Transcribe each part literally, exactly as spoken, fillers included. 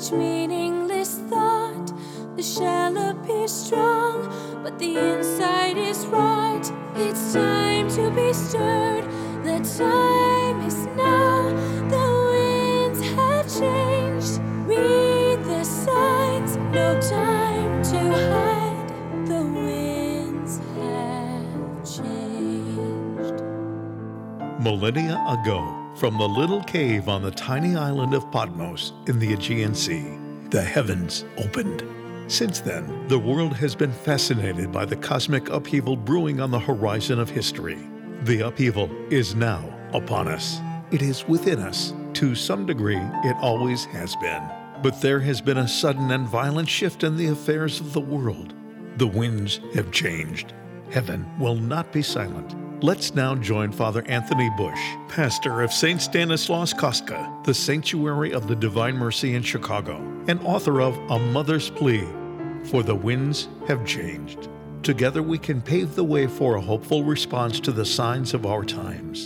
much meaningless thought. The shell appears strong, but the inside is rot. It's time to be stirred. The time is now. The winds have changed. Read the signs. No time to hide. The winds have changed. Millennia ago, from the little cave on the tiny island of Patmos in the Aegean Sea, the heavens opened. Since then, the world has been fascinated by the cosmic upheaval brewing on the horizon of history. The upheaval is now upon us. It is within us. To some degree, it always has been. But there has been a sudden and violent shift in the affairs of the world. The winds have changed. Heaven will not be silent. Let's now join Father Anthony Bush, pastor of Saint Stanislaus Kostka, the Sanctuary of the Divine Mercy in Chicago, and author of A Mother's Plea, For the Winds Have Changed. Together we can pave the way for a hopeful response to the signs of our times.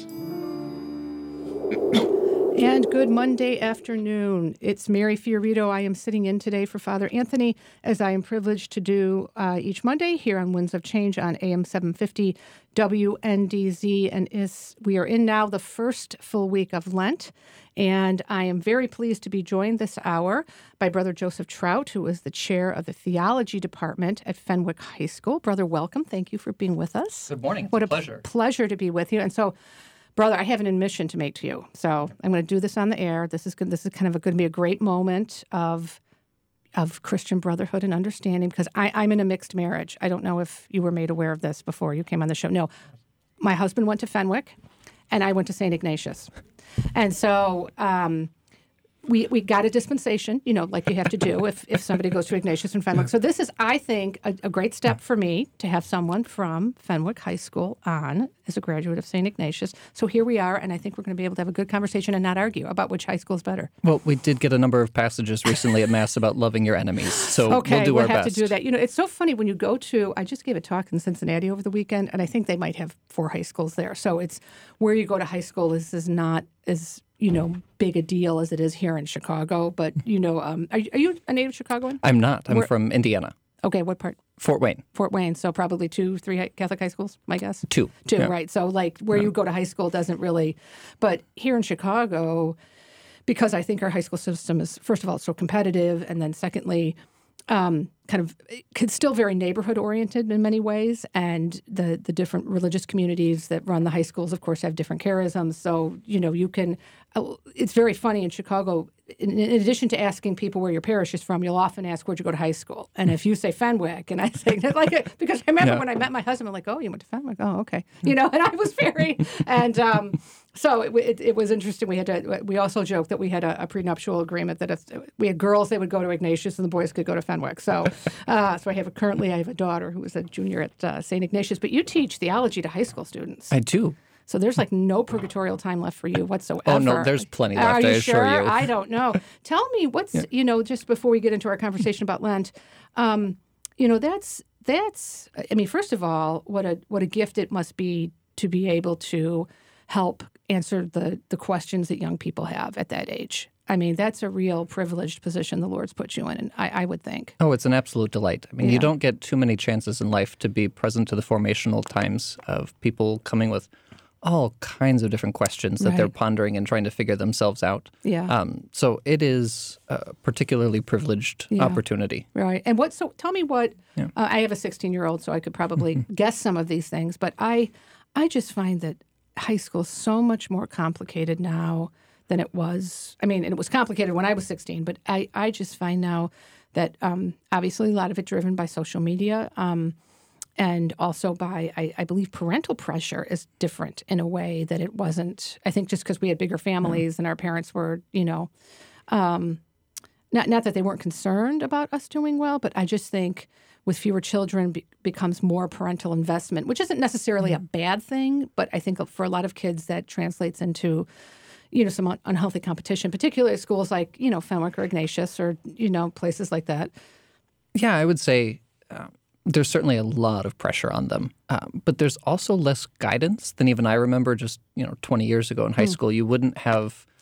And good Monday afternoon. It's Mary Fiorito. I am sitting in today for Father Anthony, as I am privileged to do uh, each Monday here on Winds of Change on A M seven fifty W N D Z. And is, we are in now the first full week of Lent. And I am very pleased to be joined this hour by Brother Joseph Trout, who is the chair of the theology department at Fenwick High School. Brother, welcome. Thank you for being with us. Good morning. It's what a a pleasure. pleasure to be with you. And so, Brother, I have an admission to make to you. So I'm going to do this on the air. This is good. This is kind of a, going to be a great moment of of Christian brotherhood and understanding, because I, I'm in a mixed marriage. I don't know if you were made aware of this before you came on the show. No, my husband went to Fenwick, and I went to Saint Ignatius. And so um, we we got a dispensation, you know, like you have to do if, if somebody goes to Ignatius and Fenwick. So this is, I think, a, a great step for me to have someone from Fenwick High School on as a graduate of Saint Ignatius. So here we are, and I think we're going to be able to have a good conversation and not argue about which high school is better. Well, we did get a number of passages recently at Mass about loving your enemies, so okay, we'll do we'll our have best. to do that. You know, it's so funny when you go to, I just gave a talk in Cincinnati over the weekend, and I think they might have four high schools there. So it's where you go to high school is, is not as, you know, big a deal as it is here in Chicago. But, you know, um, are, are you a native Chicagoan? I'm not. I'm Where- from Indiana, Okay, what part? Fort Wayne. Fort Wayne, so probably two, three hi- Catholic high schools, my guess? Two. Two, Yeah. right. So, like, where you go to high school doesn't really... But here in Chicago, because I think our high school system is, first of all, it's so competitive, and then secondly, um, kind of it's still very neighborhood-oriented in many ways, and the, the different religious communities that run the high schools, of course, have different charisms. So, you know, you can... It's very funny in Chicago, in, in addition to asking people where your parish is from, you'll often ask, where'd you go to high school? And if you say Fenwick, and I say, like, because I remember Yeah. when I met my husband, I'm like, oh, you went to Fenwick? Oh, okay. You know, and I was very, and um, so it, it, it was interesting. We had to, we also joked that we had a, a prenuptial agreement that if we had girls, they would go to Ignatius and the boys could go to Fenwick. So, uh, so I have a, currently, I have a daughter who is a junior at uh, Saint Ignatius, but you teach theology to high school students. I do. So there's like no purgatorial time left for you whatsoever. Oh, no, there's plenty left, Are you I assure sure? you. I don't know. Tell me what's, Yeah. you know, just before we get into our conversation about Lent, um, you know, that's, that's, I mean, first of all, what a what a gift it must be to be able to help answer the, the questions that young people have at that age. I mean, that's a real privileged position the Lord's put you in, and I, I would think. Oh, it's an absolute delight. I mean, Yeah. you don't get too many chances in life to be present to the formational times of people coming with all kinds of different questions that Right. they're pondering and trying to figure themselves out. Yeah. Um, so it is a particularly privileged Yeah. opportunity. Right. And what, so tell me what, Yeah. uh, I have a sixteen-year-old, so I could probably guess some of these things, but I, I just find that high school is so much more complicated now than it was. I mean, and it was complicated when I was sixteen, but I, I just find now that um, obviously a lot of it driven by social media, um, and also by, I, I believe, parental pressure is different in a way that it wasn't. I think just because we had bigger families and our parents were, you know, um, not not that they weren't concerned about us doing well, but I just think with fewer children be, becomes more parental investment, which isn't necessarily a bad thing, but I think for a lot of kids that translates into, you know, some un- unhealthy competition, particularly at schools like, you know, Fenwick or Ignatius or, you know, places like that. Yeah, I would say uh, there's certainly a lot of pressure on them, um, but there's also less guidance than even I remember just, you know, twenty years ago in high Mm. school. You wouldn't have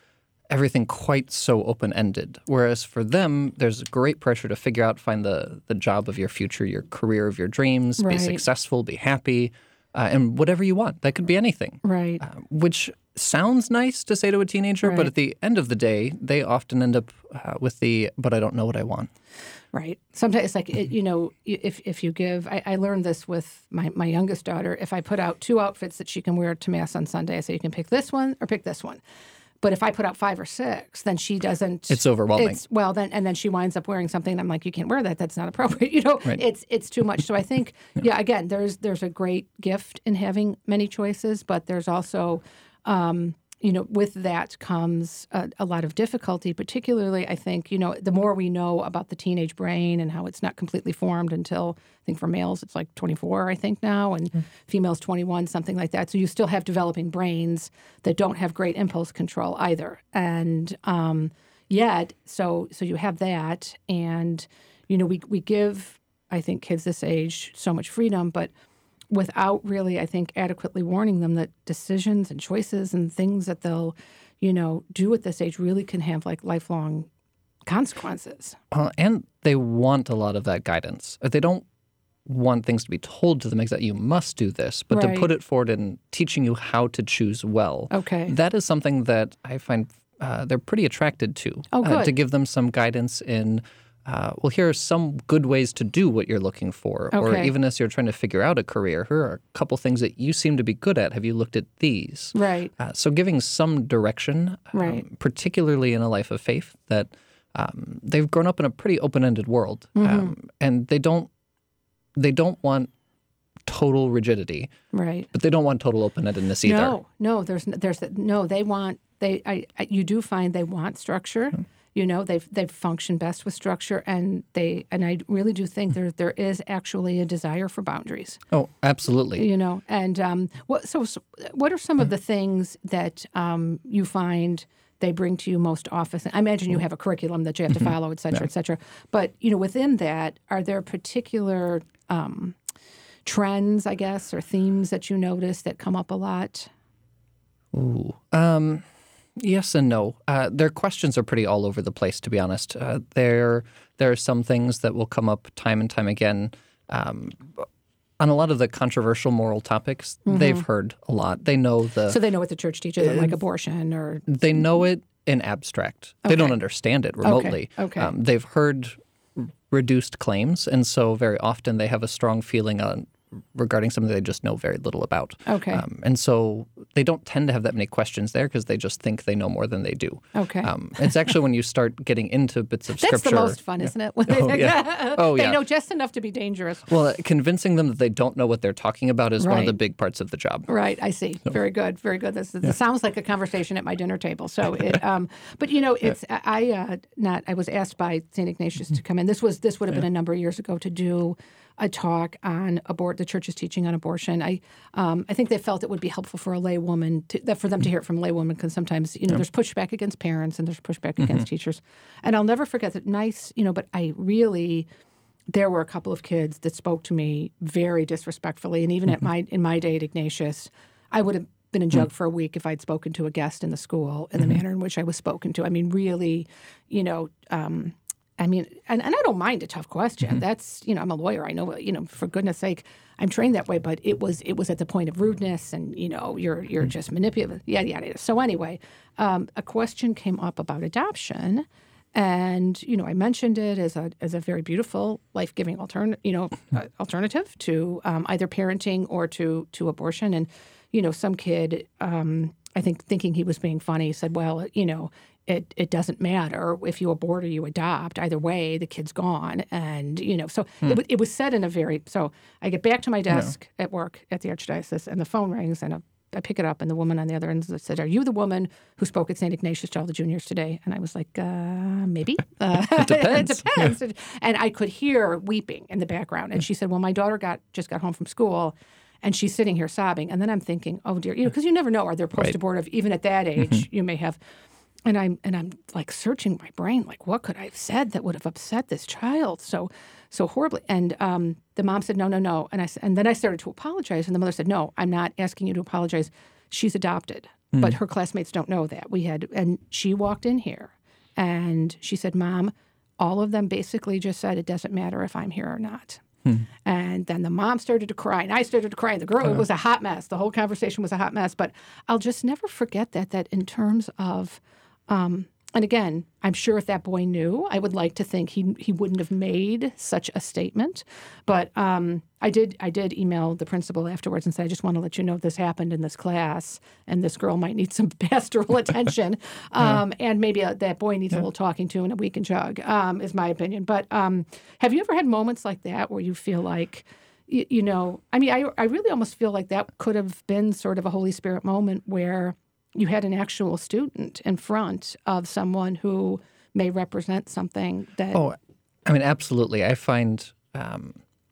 everything quite so open-ended. Whereas for them, there's great pressure to figure out, find the, the job of your future, your career of your dreams, Right. be successful, be happy, uh, and whatever you want. That could be anything. Right. Uh, which sounds nice to say to a teenager, Right. but at the end of the day, they often end up uh, with the, but I don't know what I want. Right. Sometimes it's like, it, you know, if if you give, I, I learned this with my, my youngest daughter. If I put out two outfits that she can wear to Mass on Sunday, I say, you can pick this one or pick this one. But if I put out five or six, then she doesn't. It's overwhelming. It's, well, then and then she winds up wearing something. And I'm like, you can't wear that. That's not appropriate. You know, Right. it's it's too much. So I think, yeah. Again, there's there's a great gift in having many choices, but there's also, um, you know, with that comes a, a lot of difficulty. Particularly, I think, you know, the more we know about the teenage brain and how it's not completely formed until I think for males it's like twenty-four, I think now, and mm. females twenty-one, something like that. So you still have developing brains that don't have great impulse control either, and um, yet, so so you have that, and you know, we we give I think kids this age so much freedom, but without really, I think, adequately warning them that decisions and choices and things that they'll, you know, do at this age really can have like lifelong consequences. Uh, and they want a lot of that guidance. They don't want things to be told to them exactly, you must do this, but Right. to put it forward in teaching you how to choose well. Okay. That is something that I find uh, they're pretty attracted to. Oh, uh, good. to give them some guidance in, uh, well, here are some good ways to do what you're looking for. Or Okay. even as you're trying to figure out a career, here are a couple things that you seem to be good at. Have you looked at these? Right. Uh, so giving some direction, um, Right. particularly in a life of faith, that um, they've grown up in a pretty open-ended world, Mm-hmm. um, and they don't they don't want total rigidity, Right. but they don't want total open-endedness either. No, no, there's n- there's no. They want they. I, I you do find they want structure. Mm-hmm. You know, they've they've functioned best with structure, and they and I really do think there there is actually a desire for boundaries. Oh, absolutely. You know, and um, what so, so what are some of the things that um, you find they bring to you most often? I imagine you have a curriculum that you have to follow, et cetera, et cetera. But you know, within that, are there particular um, trends, I guess, or themes that you notice that come up a lot? Ooh. Um, yes and no. Uh, their questions are pretty all over the place, to be honest. Uh, there, there are some things that will come up time and time again. Um, on a lot of the controversial moral topics, they've heard a lot. They know the So they know what the church teaches, them, like abortion or they know it in abstract. They don't Okay. understand it remotely. Okay. Um, they've heard r- reduced claims, and so very often they have a strong feeling on regarding something they just know very little about. Okay. Um, and so they don't tend to have that many questions there because they just think they know more than they do. Okay. Um, it's actually when you start getting into bits of That's scripture. the most fun, isn't it? When they Oh, think, yeah. Oh, they yeah. know just enough to be dangerous. Well, uh, convincing them that they don't know what they're talking about is one of Right. the big parts of the job. Right, I see. Very good, very good. This, this sounds like a conversation at my dinner table. So, it, um, but you know, it's I uh, not. I was asked by Saint Ignatius to come in. This was this would have been a number of years ago to do a talk on abort. The church's teaching on abortion. I um, I think they felt it would be helpful for a lay woman to, that for them to hear it from a lay woman because sometimes you know there's pushback against parents and there's pushback against teachers. And I'll never forget that. Nice, you know. But I really. There were a couple of kids that spoke to me very disrespectfully, and even at my in my day at Ignatius, I would have been in jug for a week if I'd spoken to a guest in the school in the manner in which I was spoken to. I mean, really, you know, um, I mean, and, and I don't mind a tough question. That's you know, I'm a lawyer. I know, you know, for goodness sake, I'm trained that way. But it was it was at the point of rudeness, and you know, you're you're just manipulative. Yada yada. yada. So anyway, um, a question came up about adoption. And you know, I mentioned it as a as a very beautiful, life giving altern you know uh, alternative to um, either parenting or to to abortion. And you know, some kid, um, I think, thinking he was being funny, said, "Well, you know, it it doesn't matter if you abort or you adopt. Either way, the kid's gone." And you know, so it, w- it was said in a very. So I get back to my desk at work at the Archdiocese, and the phone rings, and a I pick it up, and the woman on the other end said, "Are you the woman who spoke at Saint Ignatius to all the juniors today?" And I was like, uh, "Maybe." Uh, It depends. it depends. And I could hear weeping in the background. And she said, "Well, my daughter got just got home from school, and she's sitting here sobbing." And then I'm thinking, "Oh dear," you know, because you never know. Are there post-abortive? Even at that age, you may have. And I'm and I'm like searching my brain, like, what could I have said that would have upset this child so so horribly? And um, the mom said, "No, no, no." And I s- and then I started to apologize, and the mother said, "No, I'm not asking you to apologize. She's adopted." but her classmates don't know that. We had, and she walked in here, and she said, "Mom, all of them basically just said it doesn't matter if I'm here or not." Hmm. And then the mom started to cry, and I started to cry. And the girl, uh, it was a hot mess. The whole conversation was a hot mess. But I'll just never forget that, that in terms of, um, and again, I'm sure if that boy knew, I would like to think he he wouldn't have made such a statement. But um, I did I did email the principal afterwards and say, I just want to let you know this happened in this class, and this girl might need some pastoral attention, um, yeah. and maybe a, that boy needs yeah. a little talking to and a week and jug, um, is my opinion. But um, have you ever had moments like that where you feel like, you, you know, I mean, I I really almost feel like that could have been sort of a Holy Spirit moment where you had an actual student in front of someone who may represent something that... Oh, I mean, absolutely. I find um,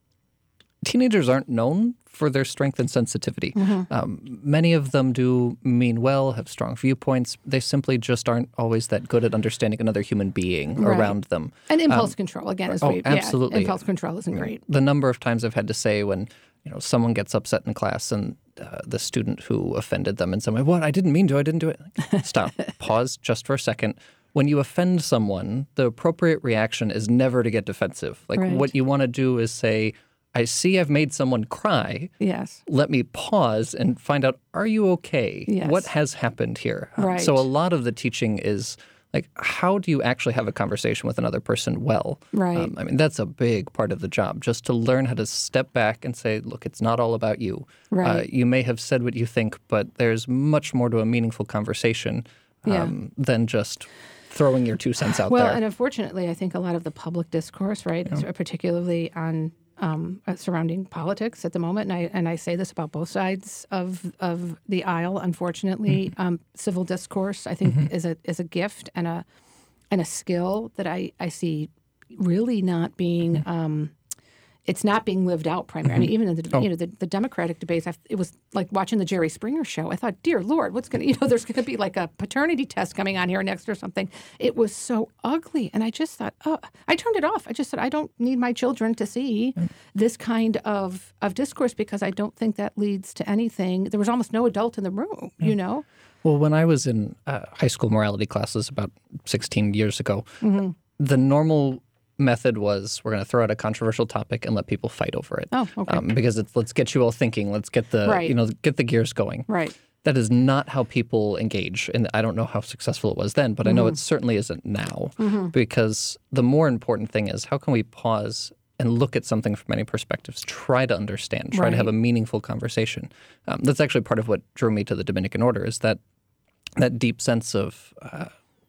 teenagers aren't known for their strength and sensitivity. Mm-hmm. Um, many of them do mean well, have strong viewpoints. They simply just aren't always that good at understanding another human being right. around them. And impulse um, control, again. Is oh, we, absolutely. Yeah, impulse control isn't great. The number of times I've had to say when you know someone gets upset in class and Uh, the student who offended them in some way. What? I didn't mean to. I didn't do it. Stop. Pause just for a second. When you offend someone, the appropriate reaction is never to get defensive. Like right. what you want to do is say, I see I've made someone cry. Yes. Let me pause and find out, are you okay? Yes. What has happened here? Right. So a lot of the teaching is like, how do you actually have a conversation with another person well? Right. Um, I mean, that's a big part of the job, just to learn how to step back and say, look, it's not all about you. Right. Uh, you may have said what you think, but there's much more to a meaningful conversation um, yeah. than just throwing your two cents out well, there. Well, and unfortunately, I think a lot of the public discourse, right, yeah. particularly on um, surrounding politics at the moment, and I and I say this about both sides of of the aisle. Unfortunately, mm-hmm. um, civil discourse, I think, mm-hmm. is a is a gift and a and a skill that I, I see really not being. Mm-hmm. Um, It's not being lived out primarily. Mm-hmm. I mean, even in the oh. you know the, the Democratic debates, I've, it was like watching the Jerry Springer show. I thought, dear Lord, what's going to you know? There's going to be like a paternity test coming on here next or something. It was so ugly, and I just thought, oh, I turned it off. I just said, I don't need my children to see mm-hmm. this kind of of discourse because I don't think that leads to anything. There was almost no adult in the room, mm-hmm. you know. Well, when I was in uh, high school morality classes about sixteen years ago, mm-hmm. the normal method was we're going to throw out a controversial topic and let people fight over it. Oh, okay. Um, because it's let's get you all thinking. Let's get the right. you know get the gears going. Right. That is not how people engage, and I don't know how successful it was then, but mm-hmm. I know it certainly isn't now. Mm-hmm. Because the more important thing is how can we pause and look at something from many perspectives, try to understand, try right. to have a meaningful conversation. Um, that's actually part of what drew me to the Dominican order is that that deep sense of uh,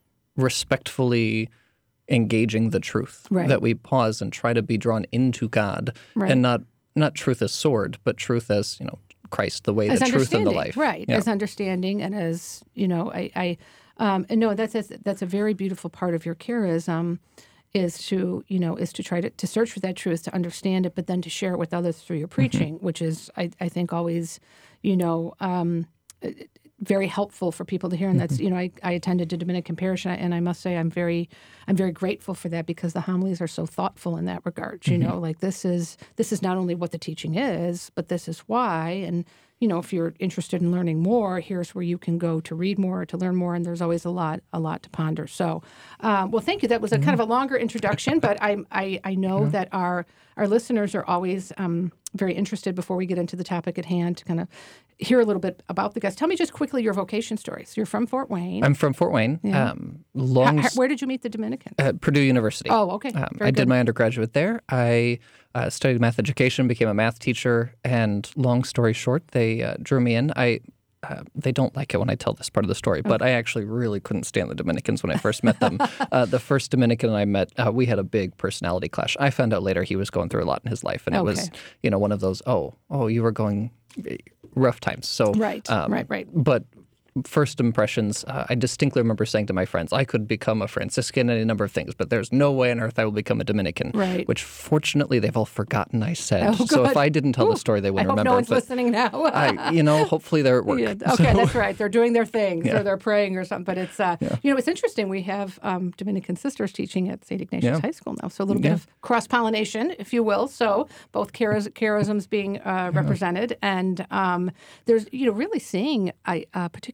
respectfully engaging the truth, right. that we pause and try to be drawn into God, right. and not not truth as sword, but truth as you know Christ, the way, as the truth, and the life, right? Yeah. As understanding and as you know, I, I um, and no, that's a, that's a very beautiful part of your charism, is to you know is to try to, to search for that truth, to understand it, but then to share it with others through your preaching, mm-hmm. which is I, I think always you know. Um, very helpful for people to hear, and that's you know I, I attended a Dominican parish, and I must say I'm very I'm very grateful for that because the homilies are so thoughtful in that regard. You mm-hmm. know, like this is this is not only what the teaching is, but this is why. And you know, if you're interested in learning more, here's where you can go to read more, to learn more, and there's always a lot a lot to ponder. So, um, well, thank you. That was a mm-hmm. kind of a longer introduction, but I I, I know yeah. that our our listeners are always um, very interested before we get into the topic at hand to kind of hear a little bit about the guests. Tell me just quickly your vocation stories. You're from Fort Wayne. I'm from Fort Wayne. Yeah. Um, long. How, where did you meet the Dominicans? At Purdue University. Oh, okay. Um, Very I good. did my undergraduate there. I uh, studied math education, became a math teacher, and long story short, they uh, drew me in. I uh, they don't like it when I tell this part of the story, but okay. I actually really couldn't stand the Dominicans when I first met them. uh, the first Dominican I met, uh, we had a big personality clash. I found out later he was going through a lot in his life, and it okay. was you know one of those oh oh you were going rough times. So right um, right right. But first impressions, uh, I distinctly remember saying to my friends, I could become a Franciscan and a number of things, but there's no way on earth I will become a Dominican. Right. Which fortunately they've all forgotten I said. Oh, so good. if I didn't tell Ooh, the story, they I wouldn't hope remember. no one's but listening now. I, you know, hopefully they're at work. Yeah, okay, so, that's right. They're doing their things, Yeah. or they're praying or something. But it's, uh, Yeah. you know, it's interesting. We have um, Dominican sisters teaching at Saint Ignatius Yeah. High School now, so a little bit Yeah. of cross-pollination, if you will. So both charis- charisms being uh, represented, and um, there's, you know, really seeing, I uh, particularly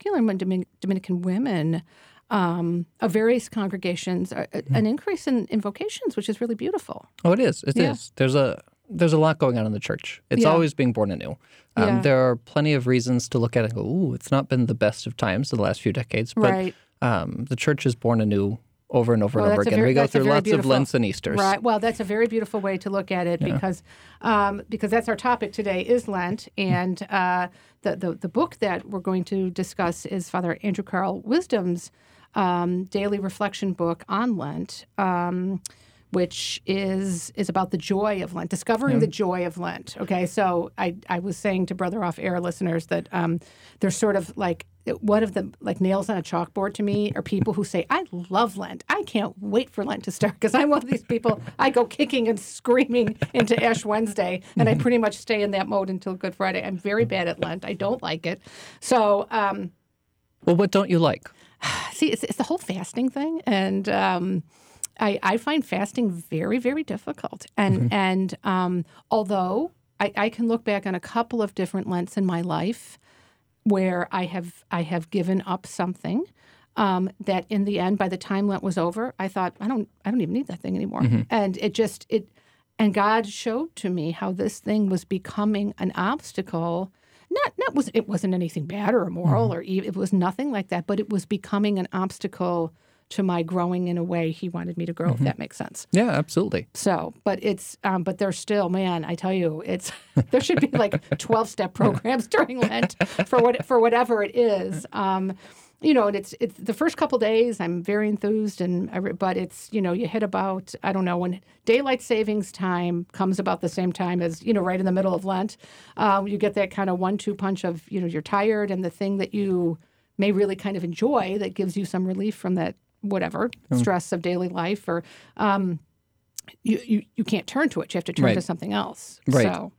particularly among Domin- Dominican women um, of various congregations, uh, Mm-hmm. an increase in, in vocations, which is really beautiful. Oh, it is. It Yeah. is. There's a there's a lot going on in the church. It's Yeah. always being born anew. Um, Yeah. There are plenty of reasons to look at it and go, ooh, it's not been the best of times in the last few decades. But Right. um, the church is born anew over and over Well, and over that's a again. very- we go that's a through very lots of beautiful- Lents and Easters. Right. Well, that's a very beautiful way to look at it because um, because that's our topic today is Lent, and uh, the, the the book that we're going to discuss is Father Andrew Carl Wisdom's um, daily reflection book on Lent. Um, which is is about the joy of Lent, discovering the joy of Lent. Okay, so I, I was saying to Brother Off Air listeners that um, there's sort of like one of the like nails on a chalkboard to me are people who say, I love Lent. I can't wait for Lent to start because I'm one of these people. I go kicking and screaming into Ash Wednesday, and I pretty much stay in that mode until Good Friday. I'm very bad at Lent. I don't like it. So, um, Well, what don't you like? see, it's, it's the whole fasting thing, and um, I, I find fasting very, very difficult. And mm-hmm. and um, although I, I can look back on a couple of different Lents in my life where I have I have given up something um, that in the end, by the time Lent was over, I thought I don't I don't even need that thing anymore. Mm-hmm. And it just it and God showed to me how this thing was becoming an obstacle. Not not was it wasn't anything bad or immoral mm-hmm. or even, it was nothing like that, but it was becoming an obstacle to my growing in a way He wanted me to grow, mm-hmm. if that makes sense. Yeah, absolutely. So, but it's, um, but there's still, man, I tell you, it's there should be like twelve-step programs during Lent for what for whatever it is. Um, you know, and it's it's the first couple days I'm very enthused, and every, but it's you know you hit about I don't know when daylight savings time comes about the same time as you know right in the middle of Lent, um, you get that kind of one-two punch of you know you're tired, and the thing that you may really kind of enjoy that gives you some relief from that. Whatever mm. stress of daily life, or um, you, you you can't turn to it. You have to turn right. to something else. Right. So,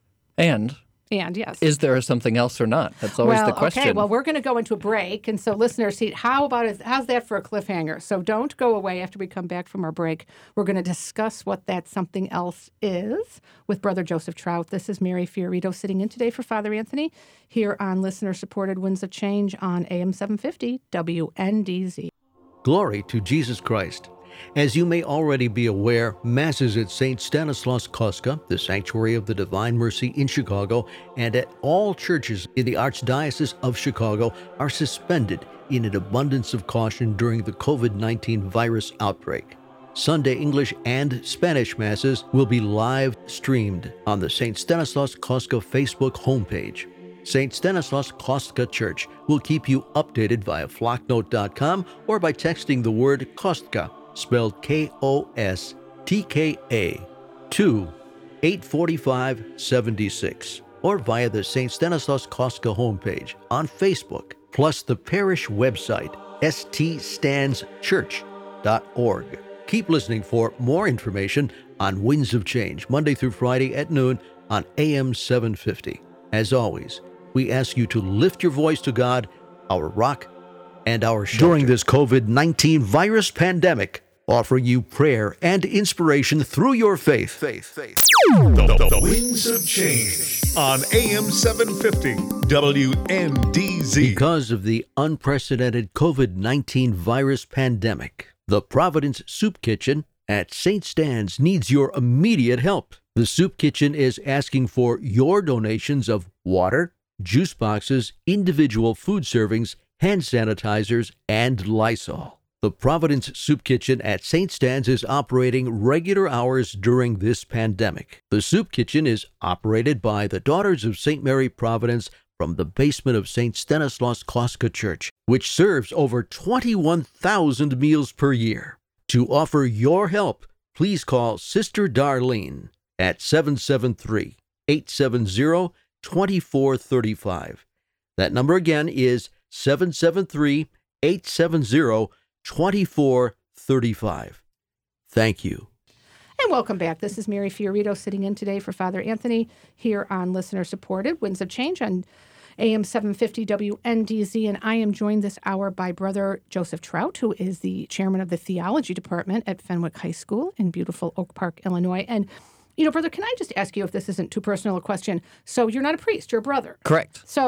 and and yes, is there something else or not? That's always well, the question. Okay. Well, we're going to go into a break, and so listeners, see how about it? How's that for a cliffhanger? So don't go away after we come back from our break. We're going to discuss what that something else is with Brother Joseph Trout. This is Mary Fiorito sitting in today for Father Anthony here on listener-supported Winds of Change on A M seven fifty W N D Z. Glory to Jesus Christ. As you may already be aware, Masses at Saint Stanislaus Kostka, the Sanctuary of the Divine Mercy in Chicago, and at all churches in the Archdiocese of Chicago are suspended in an abundance of caution during the covid nineteen virus outbreak. Sunday English and Spanish Masses will be live streamed on the Saint Stanislaus Kostka Facebook homepage. Saint Stanislaus Kostka Church will keep you updated via flocknote dot com or by texting the word Kostka, spelled K O S T K A, to eight four five seven six, or via the Saint Stanislaus Kostka homepage on Facebook, plus the parish website, s t stans church dot org. Keep listening for more information on Winds of Change, Monday through Friday at noon on A M seven fifty. As always, we ask you to lift your voice to God, our rock and our shelter. During this covid nineteen virus pandemic, offering you prayer and inspiration through your faith. Faith, faith. The, the, the Winds of Change on A M seven fifty W N D Z. Because of the unprecedented covid nineteen virus pandemic, the Providence Soup Kitchen at Saint Stan's needs your immediate help. The Soup Kitchen is asking for your donations of water, juice boxes, individual food servings, hand sanitizers, and Lysol. The Providence Soup Kitchen at Saint Stan's is operating regular hours during this pandemic. The Soup Kitchen is operated by the Daughters of Saint Mary Providence from the basement of Saint Stanislaus Kostka Church, which serves over twenty-one thousand meals per year. To offer your help, please call Sister Darlene at seven seven three, eight seven zero, two four three five. That number again is seven seven three, eight seven zero, two four three five. Thank you. And welcome back. This is Mary Fiorito sitting in today for Father Anthony here on Listener Supported Winds of Change on A M seven fifty W N D Z, and I am joined this hour by Brother Joseph Trout, who is the chairman of the theology department at Fenwick High School in beautiful Oak Park, Illinois. And you know, brother, can I just ask you if this isn't too personal a question? So you're not a priest, you're a brother. Correct. So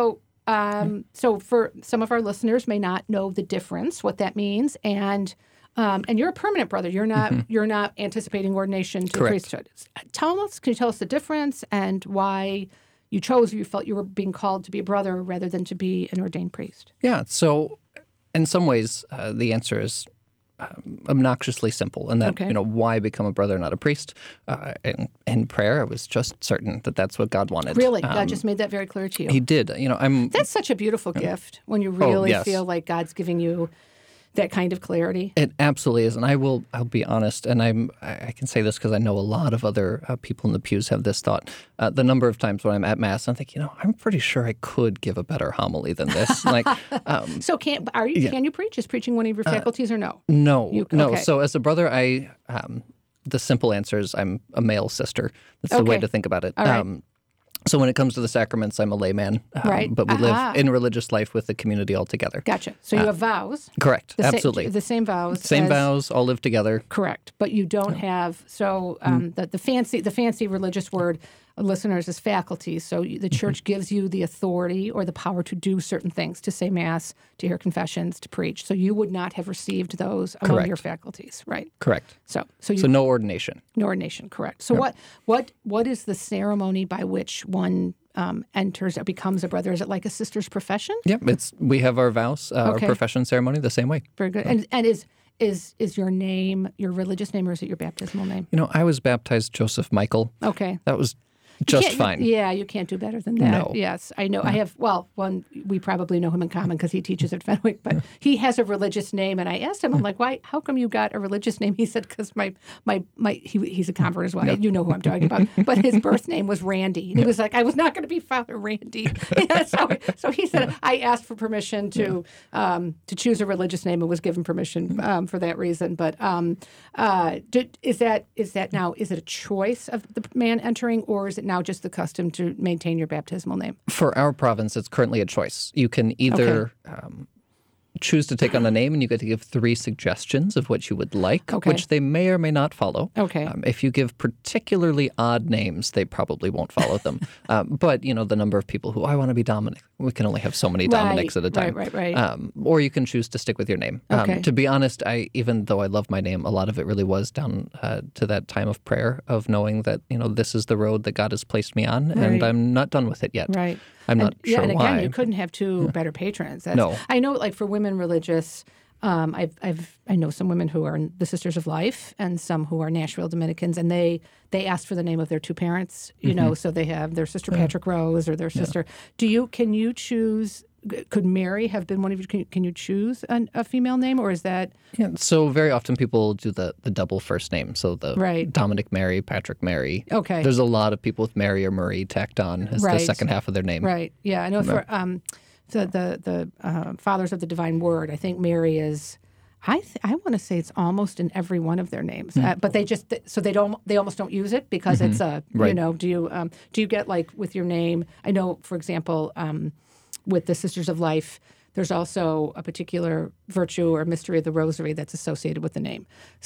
Um, so for some of our listeners may not know the difference, what that means, and um, and you're a permanent brother. You're not mm-hmm. you're not anticipating ordination to Correct. priesthood. Tell us, can you tell us the difference and why you chose, you felt you were being called to be a brother rather than to be an ordained priest? Yeah. So, in some ways, uh, the answer is um, obnoxiously simple, and that Okay. you know why become a brother, not a priest. Uh, in, in prayer, I was just certain that that's what God wanted. Really, Um, God just made that very clear to you. He did. You know, I'm. That's such a beautiful gift when you really yes. feel like God's giving you that kind of clarity. It absolutely is, and I will. I'll be honest, and I'm. I I can say this because I know a lot of other uh, people in the pews have this thought. Uh, the number of times when I'm at mass, I'm thinking, you know, I'm pretty sure I could give a better homily than this. Like, um, So can are you Yeah. can you preach? Is preaching one of your faculties or no? no, You- no. okay. So as a brother, I. Um, the simple answer is I'm a male sister. That's the way Okay. to think about it. All right. Um, so when it comes to the sacraments, I'm a layman. Um, Right. But we Ah. live in religious life with the community altogether. Gotcha. So you have vows. Correct. The sa- Absolutely. the same vows. Same as- vows, all live together. Correct, but you don't have so um, the the fancy the fancy religious word, uh, listeners, is faculties. So you, the church gives you the authority or the power to do certain things, to say mass, to hear confessions, to preach. So you would not have received those among Correct. your faculties, right? Correct. So so you So no ordination. no ordination, correct. So what what what is the ceremony by which one um, enters or becomes a brother? Is it like a sister's profession? Yeah, it's we have our vows, uh, Okay. our profession ceremony the same way. Very good. And and is is is your name your religious name or is it your baptismal name? You know, I was baptized Joseph Michael. Okay. That was You just can't- fine. Yeah, you can't do better than that. No. Yes, I know. I have, well, one, we probably know him in common because he teaches at Fenwick, but he has a religious name. And I asked him, I'm like, why, how come you got a religious name? He said, because my, my, my, he, he's a convert as well. You know who I'm talking about. But his birth name was Randy. And he was like, I was not going to be Father Randy. Yeah, so, so he said, I asked for permission to, um, to choose a religious name and was given permission um, for that reason. But um, uh, did, is that, is that now, is it a choice of the man entering, or is it now just the custom to maintain your baptismal name? For our province, it's currently a choice. You can either um, choose to take on a name, and you get to give three suggestions of what you would like, Okay. which they may or may not follow. Okay. Um, if you give particularly odd names, they probably won't follow them. um, but, you know, the number of people who, I want to be Dominic, we can only have so many Dominics Right, at a time. right, right, right. Um, or you can choose to stick with your name. Okay. Um, to be honest, I even though I love my name, a lot of it really was down uh, to that time of prayer of knowing that, you know, this is the road that God has placed me on, Right. and I'm not done with it yet. Right. I'm and, not yeah, sure and why. again, you couldn't have two better patrons. That's, No. I know, like for women religious, um, I've, I've, I know some women who are the Sisters of Life and some who are Nashville Dominicans, and they, they ask for the name of their two parents, you know, so they have their sister Patrick Rose or their sister. Do you, can you choose, could Mary have been one of you, can, can you choose an, a female name, or is that? Yeah, so very often people do the, the double first name. So the Right. Dominic Mary, Patrick Mary. Okay. There's a lot of people with Mary or Marie tacked on as Right. the second half of their name. Right. Yeah, I know for um, the the the uh, Fathers of the Divine Word, I think Mary is. I th- I want to say it's almost in every one of their names, uh, but they just so they don't they almost don't use it because it's a you Right. know do you um, do you get like with your name? I know, for example, um, with the Sisters of Life, there's also a particular virtue or mystery of the Rosary that's associated with the name.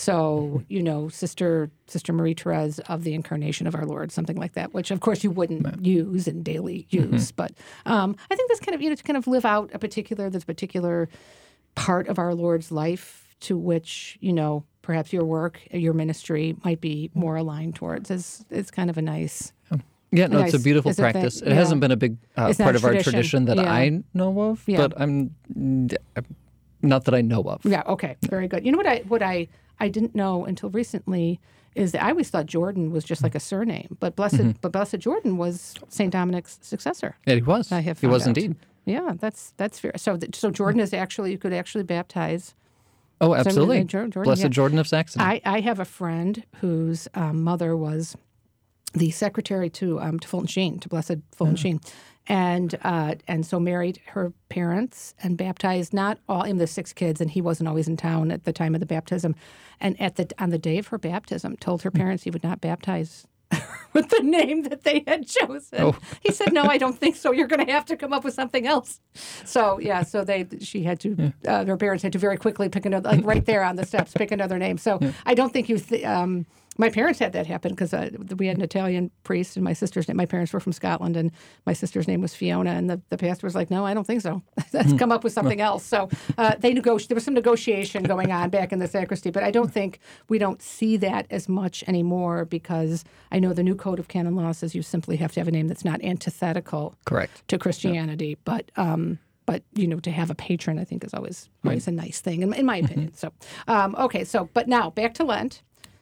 So you know, Sister Sister Marie Therese of the Incarnation of Our Lord, something like that, which of course you wouldn't use in daily use, but um, I think this kind of you know to kind of live out a particular this particular part of our Lord's life to which, you know, perhaps your work, your ministry might be more aligned towards is is kind of a nice. Yeah, no, it's a Nice. beautiful It's a thing, practice. It yeah. hasn't been a big uh, It's not part a of our tradition. tradition that Yeah. I know of, Yeah. but I'm not that I know of. Yeah, okay, very good. You know what I what I I didn't know until recently is that I always thought Jordan was just like a surname, but blessed Mm-hmm. but Blessed Jordan was Saint Dominic's successor. Yeah, he was. I have he found was out. indeed. Yeah, that's that's fair. So th- so Jordan is actually you could actually baptize. Oh, absolutely. named Jor- Jordan, Blessed yeah. Jordan of Saxony. I, I have a friend whose um, mother was the secretary to um, to Fulton Sheen, to Blessed Fulton Sheen, and uh, and so married her parents and baptized not all in the six kids, and he wasn't always in town at the time of the baptism, and at the on the day of her baptism, told her parents he would not baptize with the name that they had chosen. Oh. He said, "No, I don't think so. You're going to have to come up with something else." So yeah, so they she had to uh, their parents had to very quickly pick another, like right there on the steps, pick another name. So I don't think you. Th- um, My parents had that happen because uh, we had an Italian priest, and my sister's name. My parents were from Scotland, and my sister's name was Fiona. And the, the pastor was like, "No, I don't think so. Let's come up with something else." So uh, they negoti- There was some negotiation going on back in the sacristy, but I don't think we don't see that as much anymore because I know the new code of canon law says you simply have to have a name that's not antithetical Correct. to Christianity. Yep. But um, but you know, to have a patron, I think is always always right. a nice thing, in, in my opinion. So um, okay, so but now back to Lent.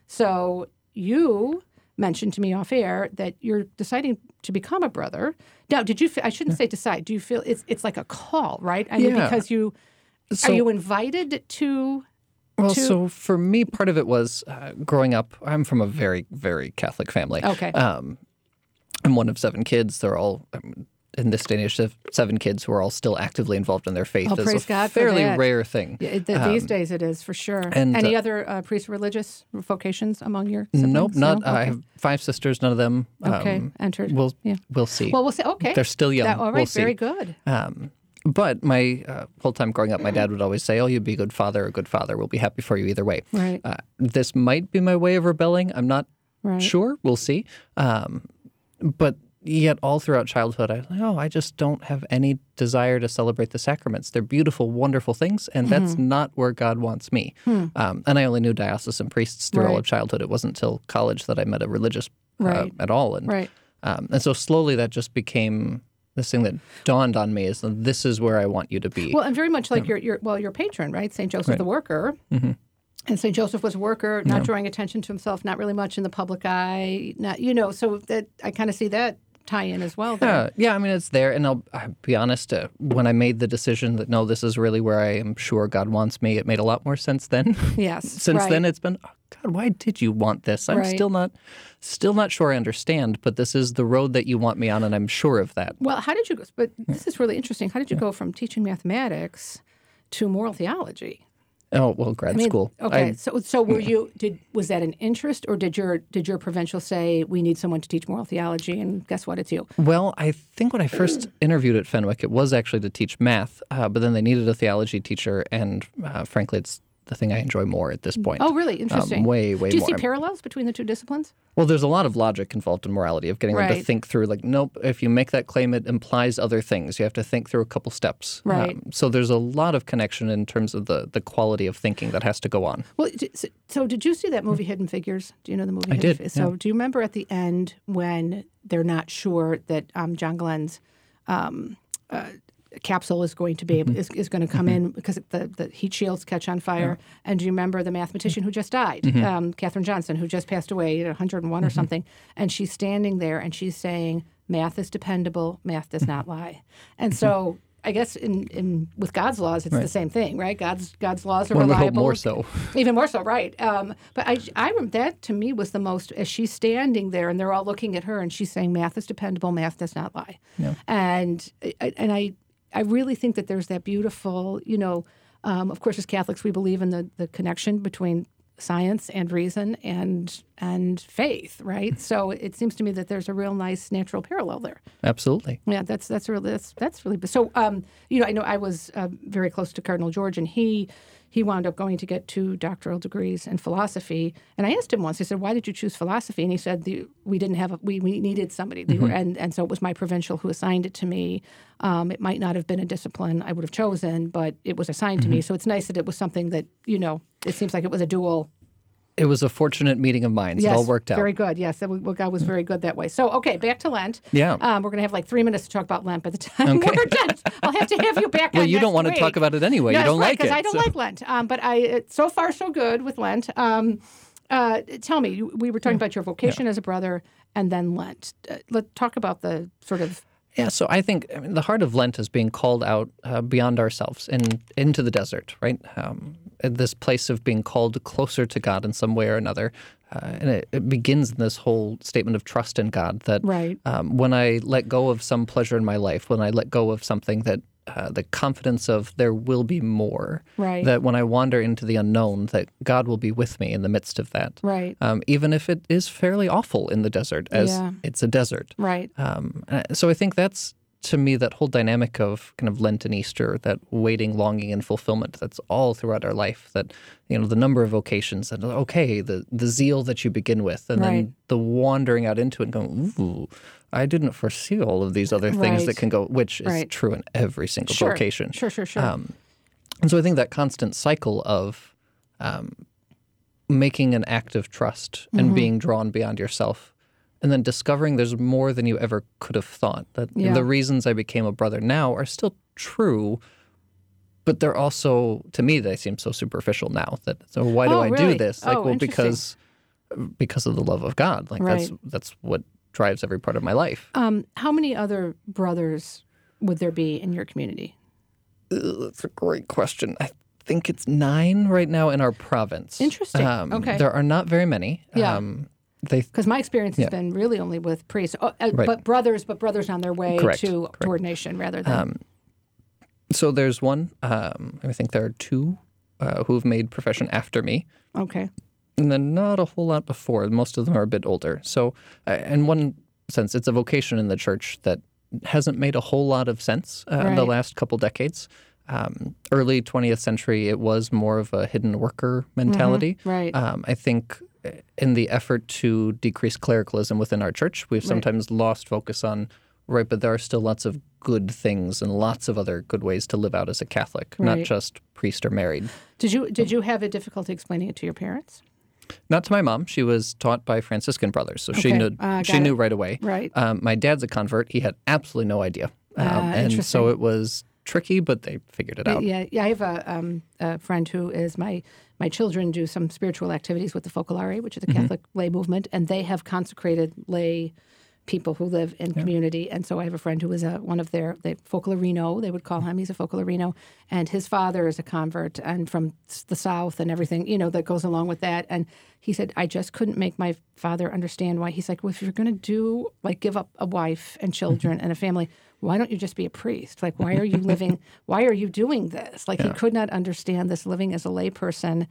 So you mentioned to me off air that you're deciding to become a brother. Now, did you? I shouldn't say decide. Do you feel it's it's like a call, right? I mean, yeah. because you so, are you invited to? Well, to... so for me, part of it was uh, growing up. I'm from a very very Catholic family. Okay. Um, I'm one of seven kids. They're all. Um, in this day and age, seven kids who are all still actively involved in their faith oh, is praise a God fairly for that. rare thing. Yeah, it, um, these days it is, for sure. And, Any uh, other uh, priest religious vocations among your siblings? Nope, not. No? Okay. I have five sisters, none of them Okay, um, entered. We'll, yeah. we'll see. Well, we'll see. Okay. They're still young. That, all right, we'll see. very good. Um, but my uh, whole time growing up, my dad would always say, "Oh, you'd be a good father, a good father. We'll be happy for you either way." Right. Uh, this might be my way of rebelling. I'm not right. sure. We'll see. Um, but yet all throughout childhood, I was like, oh, I just don't have any desire to celebrate the sacraments. They're beautiful, wonderful things, and that's Mm-hmm. not where God wants me. Hmm. Um, and I only knew diocesan priests through all Right. of childhood. It wasn't until college that I met a religious uh, Right. at all. And, Right. um, and so slowly that just became this thing that dawned on me is that this is where I want you to be. Well, and very much like your, your well, your patron, right? Saint Joseph Right. the Worker. Mm-hmm. And Saint Joseph was a worker, not Yeah. drawing attention to himself, not really much in the public eye. Not, you know, so that I kind of see that tie-in as well. There. Yeah, yeah. I mean, it's there, and I'll, I'll be honest. Uh, when I made the decision that no, this is really where I am sure God wants me, it made a lot more sense then. Yes. Since right. then, it's been, oh, God, why did you want this? I'm Right. still not, still not sure I understand. But this is the road that you want me on, and I'm sure of that. Well, how did you go? But this is really interesting. How did you go from teaching mathematics to moral theology? Oh well, grad I mean, school. Okay, I- so so were you? Did was that an interest, or did your did your provincial say we need someone to teach moral theology? And guess what? It's you. Well, I think when I first interviewed at Fenwick, it was actually to teach math, uh, but then they needed a theology teacher, and uh, frankly, it's the thing I enjoy more at this point. Oh, really? Interesting. Um, way, way Do you more. see parallels between the two disciplines? Well, there's a lot of logic involved in morality, of getting them to Right. think through, like, nope, if you make that claim, it implies other things. You have to think through a couple steps. Right. Um, so there's a lot of connection in terms of the, the quality of thinking that has to go on. Well, d- so, so did you see that movie Hidden Figures? Do you know the movie? I Hidden did, Fi- So yeah. do you remember at the end when they're not sure that um, John Glenn's um, uh, capsule is going to be able, is, is going to come in because the, the heat shields catch on fire? And do you remember the mathematician who just died, um, Katherine Johnson, who just passed away at one hundred and one or something? And she's standing there and she's saying, "Math is dependable. Math does not lie." And so. I guess in, in with God's laws, it's the same thing, right? God's God's laws are One would reliable. hope more so. Even more so, right? Um, but I, I rem- that to me was the most. As she's standing there, and they're all looking at her, and she's saying, "Math is dependable. Math does not lie." Yeah. And and I I really think that there's that beautiful, you know. Um, of course, as Catholics, we believe in the the connection between science and reason and and faith, right? So it seems to me that there's a real nice natural parallel there. Absolutely. Yeah, that's that's really that's that's really so. Um, you know, I know I was uh, very close to Cardinal George, and he he wound up going to get two doctoral degrees in philosophy. And I asked him once. I said, "Why did you choose philosophy?" And he said, the, "We didn't have a, we we needed somebody, they were, and and so it was my provincial who assigned it to me. Um, it might not have been a discipline I would have chosen, but it was assigned to me. So it's nice that it was something that you know. It seems like it was a dual." It was a fortunate meeting of minds. Yes, it all worked out. very good. Yes, that, well, God was very good that way. So, okay, back to Lent. Yeah. Um, we're going to have like three minutes to talk about Lent by the time Okay. we're done. I'll have to have you back Well, on you don't next want to week. talk about it anyway. No, you don't that's right, like it. because I don't so- like Lent. Um, but I, it, so far, so good with Lent. Um, uh, tell me, you, we were talking about your vocation as a brother and then Lent. Uh, let's talk about the sort of... Yeah, so I think I mean, the heart of Lent is being called out uh, beyond ourselves and into the desert, right? Um, this place of being called closer to God in some way or another. Uh, and it, it begins in this whole statement of trust in God that Right. um, when I let go of some pleasure in my life, when I let go of something that uh, the confidence of there will be more, Right. that when I wander into the unknown, that God will be with me in the midst of that. Right. Um, even if it is fairly awful in the desert, as Yeah. it's a desert. Right. Um, uh, so I think that's to me, that whole dynamic of kind of Lent and Easter, that waiting, longing, and fulfillment, that's all throughout our life. That, you know, the number of vocations, and okay, the, the zeal that you begin with, and Right. then the wandering out into it and going, ooh, I didn't foresee all of these other things Right. that can go, which is Right. true in every single Sure. vocation. Sure, sure, sure. Um, and so I think that constant cycle of um, making an act of trust and Mm-hmm. being drawn beyond yourself, and then discovering there's more than you ever could have thought. That Yeah. the reasons I became a brother now are still true, but they're also, to me, they seem so superficial now. That so why do Oh, I really? do this? Like, Oh, well, interesting. because because of the love of God. Like that's Right. that's what drives every part of my life. Um, how many other brothers would there be in your community? Uh, That's a great question. I think it's nine right now in our province. Interesting. Um, Okay. There are not very many. Yeah. Um, they Because my experience has Yeah. been really only with priests, oh, uh, Right. but brothers, but brothers on their way Correct, to correct. Um, ordination rather than. so there's one. Um, I think there are two uh, who've made profession after me, Okay. and then not a whole lot before. Most of them are a bit older. So, uh, in one sense, it's a vocation in the church that hasn't made a whole lot of sense uh, in the Right. last couple decades. Um, early twentieth century, it was more of a hidden worker mentality. Right. Um, I think in the effort to decrease clericalism within our church, we've sometimes lost focus on, right, but there are still lots of good things and lots of other good ways to live out as a Catholic, not Right. just priest or married. Did you did you have a difficulty explaining it to your parents? Not to my mom. She was taught by Franciscan brothers, so she Okay. knew Ah, she got knew it. right away. Right. Um, my dad's a convert. He had absolutely no idea, um, Ah, and so interesting. it was tricky, but they figured it out. Yeah, yeah. I have a, um, a friend who is my my children do some spiritual activities with the Focolare, which is a Catholic lay movement, and they have consecrated lay people who live in community. And so I have a friend who is a, one of their they, Focolarino, they would call him. He's a Focolarino, and his father is a convert and from s- the South and everything, you know, that goes along with that. And he said, I just couldn't make my father understand why. He's like, well, if you're going to do, like, give up a wife and children and a family, why don't you just be a priest? Like, why are you living, why are you doing this? Like, he could not understand this living as a lay person.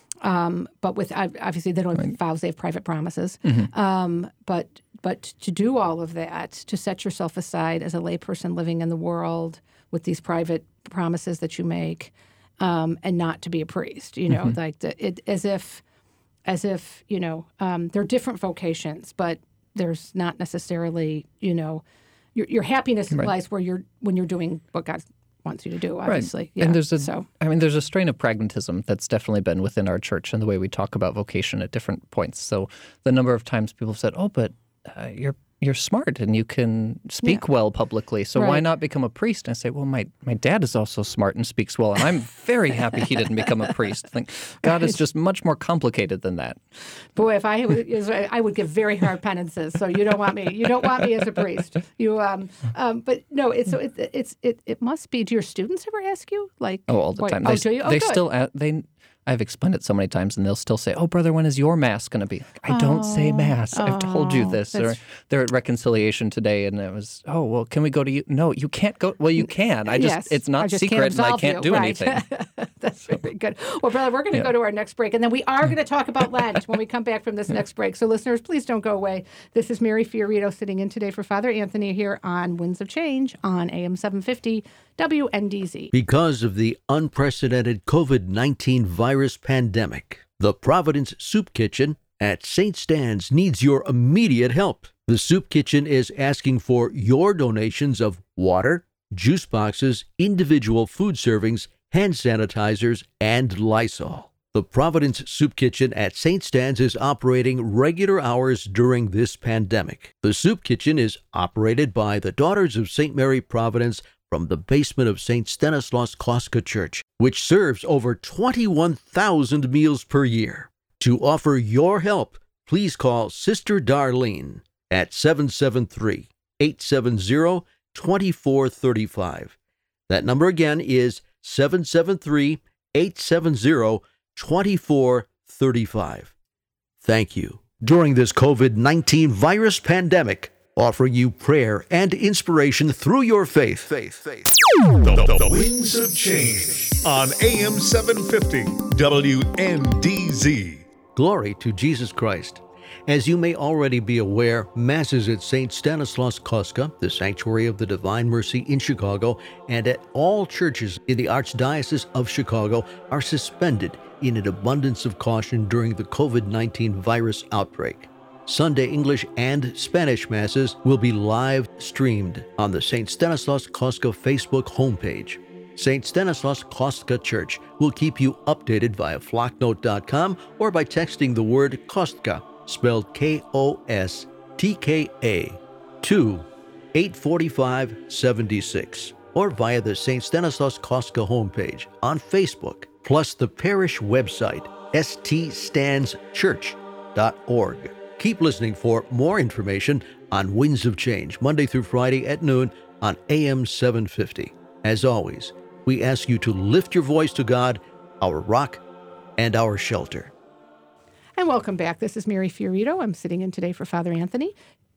Um, but with obviously they don't have vows; they have private promises. Um, but but to do all of that, to set yourself aside as a layperson living in the world with these private promises that you make, um, and not to be a priest, you know, like the, it, as if as if you know um, they're different vocations, but there's not necessarily you know your your happiness lies where you're when you're doing what God wants you to do, obviously. Right. Yeah. And there's a, so I mean, there's a strain of pragmatism that's definitely been within our church and the way we talk about vocation at different points. So the number of times people have said, "Oh, but uh, you're you're smart and you can speak well publicly, so why Right. not become a priest?" And I say, "Well, my my dad is also smart and speaks well, and I'm very happy he didn't become a priest." I think God is just much more complicated than that. boy, if I was, I would give very hard penances. So you don't want me. You don't want me as a priest. You um um. But no, it's so it, it's it it must be. Do your students ever ask you like? Oh, all the why- time. Oh, They, do you? Oh, they good. still a- they. I've explained it so many times, and they'll still say, "Oh, brother, when is your mass going to be?" Like, I don't say mass. I've told you this. Or that's- they're at reconciliation today, and it was, "Oh, well, can we go to you?" No, you can't go. Well, you can. I just Yes, it's not I just secret, can't and I absolve can't you. do Right. anything. That's very good. Well, brother, we're going to Yeah. go to our next break, and then we are going to talk about Lent when we come back from this next break. So, listeners, please don't go away. This is Mary Fiorito sitting in today for Father Anthony here on Winds of Change on A M seven fifty W N D Z. Because of the unprecedented COVID nineteen virus pandemic, the Providence Soup Kitchen at Saint Stan's needs your immediate help. The Soup Kitchen is asking for your donations of water, juice boxes, individual food servings, hand sanitizers, and Lysol. The Providence Soup Kitchen at Saint Stan's is operating regular hours during this pandemic. The Soup Kitchen is operated by the Daughters of Saint Mary Providence from the basement of Saint Stanislaus Kostka Church, which serves over twenty-one thousand meals per year. To offer your help, please call Sister Darlene at seven seven three, eight seven zero, two four three five. That number again is seven seven three, eight seven zero, two four three five. Thank you. During this COVID nineteen virus pandemic, offering you prayer and inspiration through your faith. Faith, faith. The, the Winds of Change on A M seven fifty W N D Z. Glory to Jesus Christ. As you may already be aware, Masses at Saint Stanislaus Kostka, the Sanctuary of the Divine Mercy in Chicago, and at all churches in the Archdiocese of Chicago are suspended in an abundance of caution during the covid nineteen virus outbreak. Sunday English and Spanish Masses will be live streamed on the Saint Stanislaus Kostka Facebook homepage. Saint Stanislaus Kostka Church will keep you updated via flocknote dot com or by texting the word Kostka, spelled K O S T K A, to eight four five seven six, or via the Saint Stanislaus Kostka homepage on Facebook, plus the parish website, s t stans church dot org. Keep listening for more information on Winds of Change, Monday through Friday at noon on A M seven fifty. As always, we ask you to lift your voice to God, our rock and our shelter. And welcome back. This is Mary Fiorito. I'm sitting in today for Father Anthony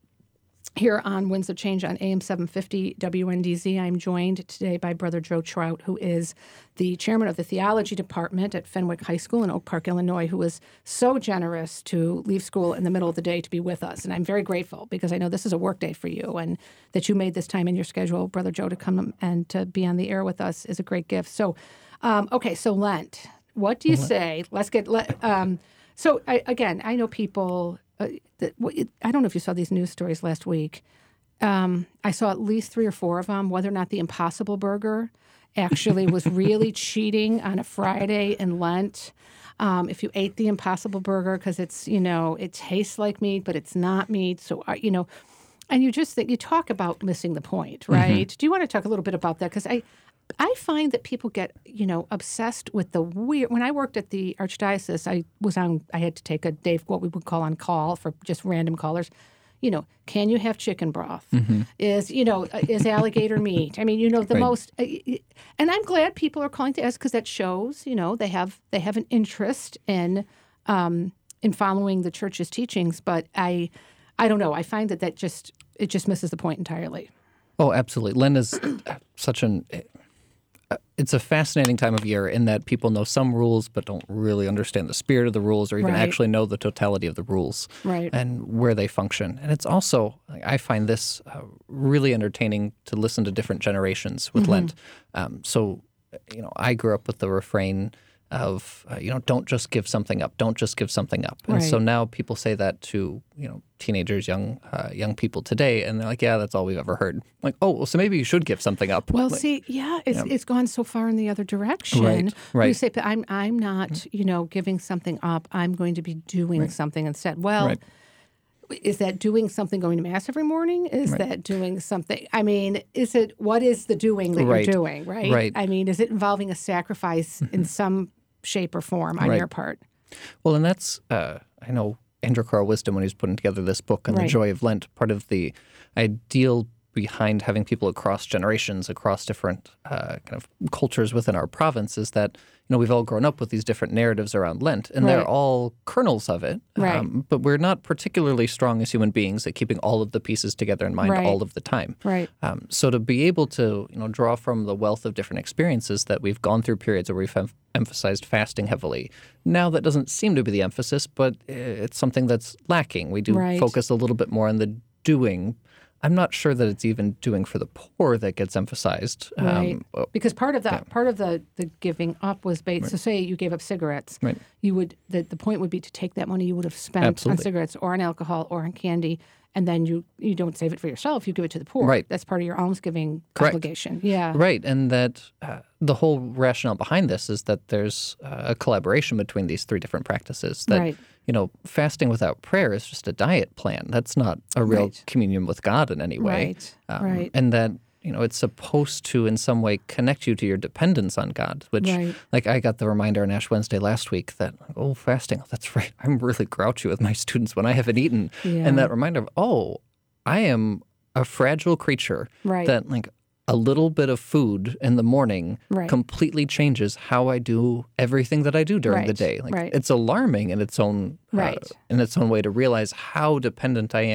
here on Winds of Change on A M seven fifty W N D Z. I'm joined today by Brother Joe Trout, who is the chairman of the theology department at Fenwick High School in Oak Park, Illinois, who was so generous to leave school in the middle of the day to be with us. And I'm very grateful because I know this is a work day for you, and that you made this time in your schedule, Brother Joe, to come and to be on the air with us is a great gift. So, um, okay, so Lent. What do you say? Let's get... Let, um, so, I, again, I know people... Uh, that, I don't know if you saw these news stories last week. Um, I saw at least three or four of them, whether or not the Impossible Burger actually was really cheating on a Friday in Lent. Um, if you ate the Impossible Burger, because it's, you know, it tastes like meat, but it's not meat. So, uh, you know, and you just think, you talk about missing the point, right? Mm-hmm. Do you want to talk a little bit about that? Because I, I find that people get, you know, obsessed with the weird. When I worked at the Archdiocese, I was on, I had to take a day, what we would call on call for just random callers. You know, can you have chicken broth? Mm-hmm. Is, you know, is alligator meat? I mean, you know, the right. most, uh, and I'm glad people are calling to us because that shows, you know, they have, they have an interest in, um, in following the church's teachings. But I, I don't know. I find that that just, it just misses the point entirely. Oh, absolutely. Lent is such an, it's a fascinating time of year in that people know some rules but don't really understand the spirit of the rules or even right. actually know the totality of the rules right. and where they function. And it's also, I find this uh, really entertaining to listen to different generations with mm-hmm. Lent. Um, so, you know, I grew up with the refrain of, uh, you know, don't just give something up, don't just give something up. And right. so now people say that to, you know, teenagers, young uh, young people today, and they're like, yeah, that's all we've ever heard. Like, oh, well, so maybe you should give something up. Well, like, see, yeah, it's you know. it's gone so far in the other direction. Right, right. You say, but I'm, I'm not, you know, giving something up. I'm going to be doing right. something instead. Well, right. is that doing something going to Mass every morning? Is right. that doing something? I mean, is it, what is the doing that right. you're doing, right? Right. I mean, is it involving a sacrifice in some shape or form on right. your part? Well, and that's, uh, I know Andrew Carl Wisdom, when he was putting together this book on right. the joy of Lent, part of the ideal behind having people across generations, across different uh, kind of cultures within our province is that, you know, we've all grown up with these different narratives around Lent, and right. they're all kernels of it. Right. Um, but we're not particularly strong as human beings at keeping all of the pieces together in mind right. all of the time. Right. Um, so to be able to, you know, draw from the wealth of different experiences that we've gone through periods where we've em- emphasized fasting heavily. Now that doesn't seem to be the emphasis, but it's something that's lacking. We do right. focus a little bit more on the doing. I'm not sure that it's even doing for the poor that gets emphasized. Right. Um, because part of the yeah. part of the, the giving up was based. Right. So say you gave up cigarettes, right. you would the, the point would be to take that money you would have spent Absolutely. on cigarettes or on alcohol or on candy, and then you you don't save it for yourself. You give it to the poor. Right. That's part of your almsgiving Correct. obligation. Yeah. Right, and that uh, the whole rationale behind this is that there's uh, a collaboration between these three different practices. That Right. you know, fasting without prayer is just a diet plan. That's not a real Right. communion with God in any way. Right. Um, Right. And that, you know, it's supposed to in some way connect you to your dependence on God, which, Right. like, I got the reminder on Ash Wednesday last week that, oh, fasting, oh, that's right. I'm really grouchy with my students when I haven't eaten. Yeah. And that reminder of, oh, I am a fragile creature Right. that, like, a little bit of food in the morning Right. completely changes how I do everything that I do during the Right. day. Like Right. it's alarming in its own uh, Right. in its own way to realize how dependent I am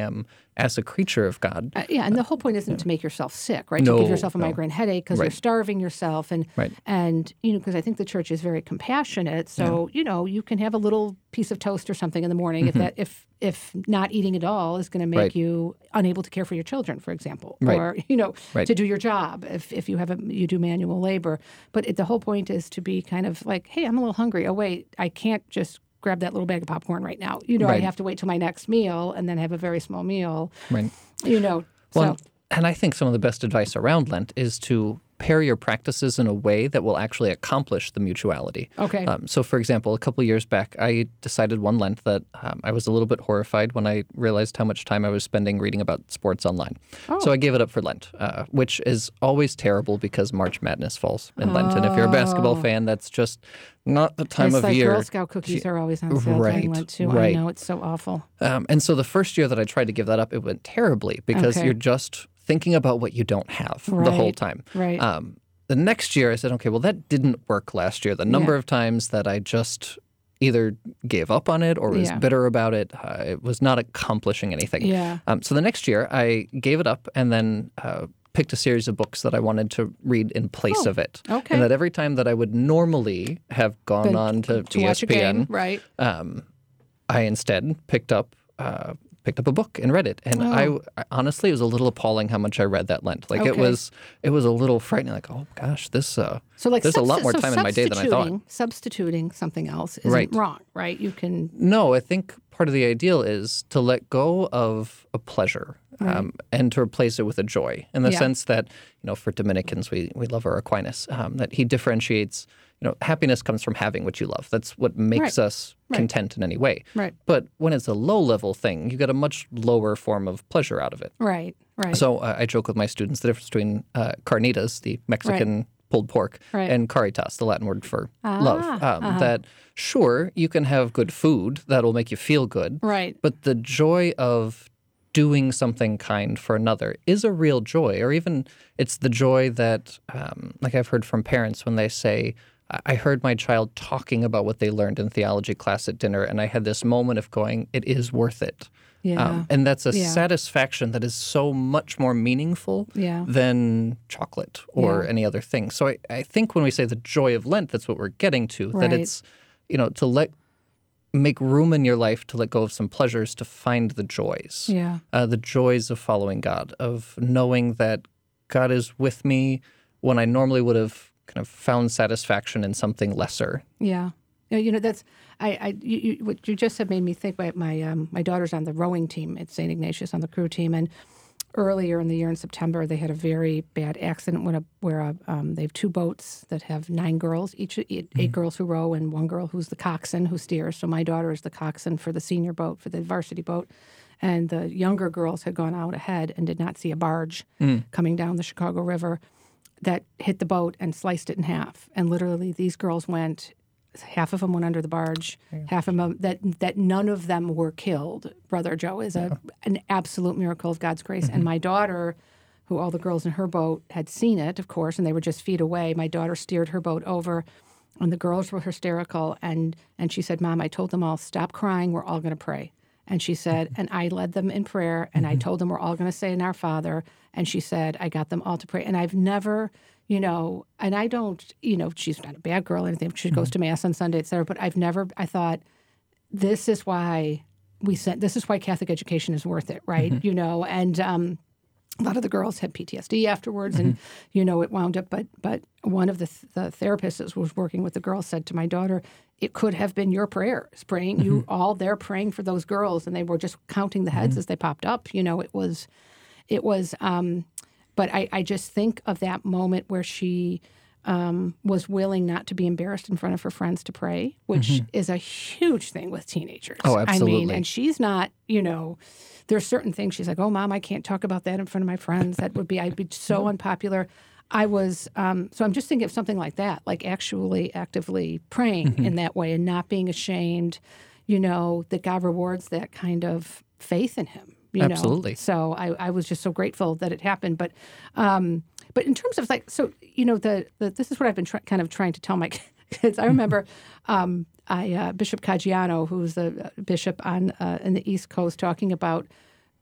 as a creature of God. Uh, yeah, and the whole point isn't to make yourself sick, right? To No, give yourself a no. migraine headache because Right. you're starving yourself, and Right. and you know, because I think the church is very compassionate. So you know, you can have a little piece of toast or something in the morning if that if if not eating at all is going to make Right. you unable to care for your children, for example, Right. or you know, Right. to do your job if if you have a you do manual labor. But it, the whole point is to be kind of like, hey, I'm a little hungry. Oh wait, I can't just grab that little bag of popcorn right now. You know, Right. I have to wait till my next meal and then have a very small meal. Right. You know, Well, so. and I think some of the best advice around Lent is to pair your practices in a way that will actually accomplish the mutuality. Okay. Um, so, for example, a couple of years back, I decided one Lent that um, I was a little bit horrified when I realized how much time I was spending reading about sports online. Oh. So I gave it up for Lent, uh, which is always terrible because March Madness falls in Lent. And if you're a basketball Oh. fan, that's just not the time It's of like year. Girl Scout cookies are always on sale Right, during Lent too. right. I know, it's so awful. Um, and so the first year that I tried to give that up, it went terribly because Okay. you're just thinking about what you don't have the whole Right, time. right. Um, the next year, I said, okay, well, that didn't work last year. The number Yeah. of times that I just either gave up on it or was Yeah. bitter about it, uh, it was not accomplishing anything. Yeah. Um, so the next year, I gave it up and then uh, picked a series of books that I wanted to read in place Oh, of it. okay. And that every time that I would normally have gone Been- on to, to E watch S P N, a game, right? um, I instead picked up uh, picked up a book and read it. And Oh. I, I honestly, it was a little appalling how much I read that Lent. Like it Okay. was it was a little frightening. Like, oh gosh, this uh, So like there's a lot substi- more so time in my day than I thought. substituting- Substituting something else isn't Right. wrong, right? You can No, I think part of the ideal is to let go of a pleasure um, and to replace it with a joy in the Yeah. sense that, you know, for Dominicans, we, we love our Aquinas, um, that he differentiates, you know, happiness comes from having what you love. That's what makes Right. us Right. content in any way. Right. But when it's a low level thing, you get a much lower form of pleasure out of it. right, right. So uh, I joke with my students the difference between uh, carnitas, the Mexican pulled pork, Right. and caritas, the Latin word for love. Um, uh-huh. That sure, you can have good food that'll make you feel good, Right. but the joy of doing something kind for another is a real joy, or even it's the joy that, um, like I've heard from parents when they say, I heard my child talking about what they learned in theology class at dinner, and I had this moment of going, it is worth it. Yeah. Um, and that's a Yeah. satisfaction that is so much more meaningful Yeah. than chocolate or Yeah. any other thing. So I, I think when we say the joy of Lent, that's what we're getting to, Right. that it's, you know, to let make room in your life to let go of some pleasures to find the joys. Yeah. Uh, the joys of following God, of knowing that God is with me when I normally would have kind of found satisfaction in something lesser. Yeah. You know, you know, that's I, I you, you, what you just said made me think. My my, um, my daughter's on the rowing team at Saint Ignatius on the crew team, and earlier in the year in September they had a very bad accident when a, where a, um, they have two boats that have nine girls, each eight, eight girls who row and one girl who's the coxswain who steers. So my daughter is the coxswain for the senior boat, for the varsity boat, and the younger girls had gone out ahead and did not see a barge coming down the Chicago River that hit the boat and sliced it in half. And literally these girls went. Half of them went under the barge. Half of them that that none of them were killed. Brother Joe is a an absolute miracle of God's grace. And my daughter, who all the girls in her boat had seen it, of course, and they were just feet away. My daughter steered her boat over, and the girls were hysterical. And and she said, "Mom, I told them all stop crying. We're all going to pray." And she said, and I led them in prayer, and I told them we're all going to say in Our Father. And she said, I got them all to pray. And I've never. You know, and I don't, you know, she's not a bad girl or anything. She goes to Mass on Sunday, et cetera. But I've never, I thought, this is why we sent, this is why Catholic education is worth it, right? You know, and um, a lot of the girls had P T S D afterwards, and, you know, it wound up, but but one of the, th- the therapists that was working with the girls said to my daughter, it could have been your prayers, praying, you all there praying for those girls, and they were just counting the heads as they popped up. You know, it was, it was, um, But I, I just think of that moment where she um, was willing not to be embarrassed in front of her friends to pray, which is a huge thing with teenagers. Oh, I mean, absolutely. and she's not, you know, there's certain things she's like, oh, Mom, I can't talk about that in front of my friends. That would be, I'd be so unpopular. I was, um, so I'm just thinking of something like that, like actually actively praying in that way and not being ashamed, you know, that God rewards that kind of faith in him. You know? Absolutely. So I, I was just so grateful that it happened. But um, but in terms of like, so, you know, the, the this is what I've been try, kind of trying to tell my kids. I remember um, I uh, Bishop Caggiano, who's the bishop on uh, in the East Coast, talking about,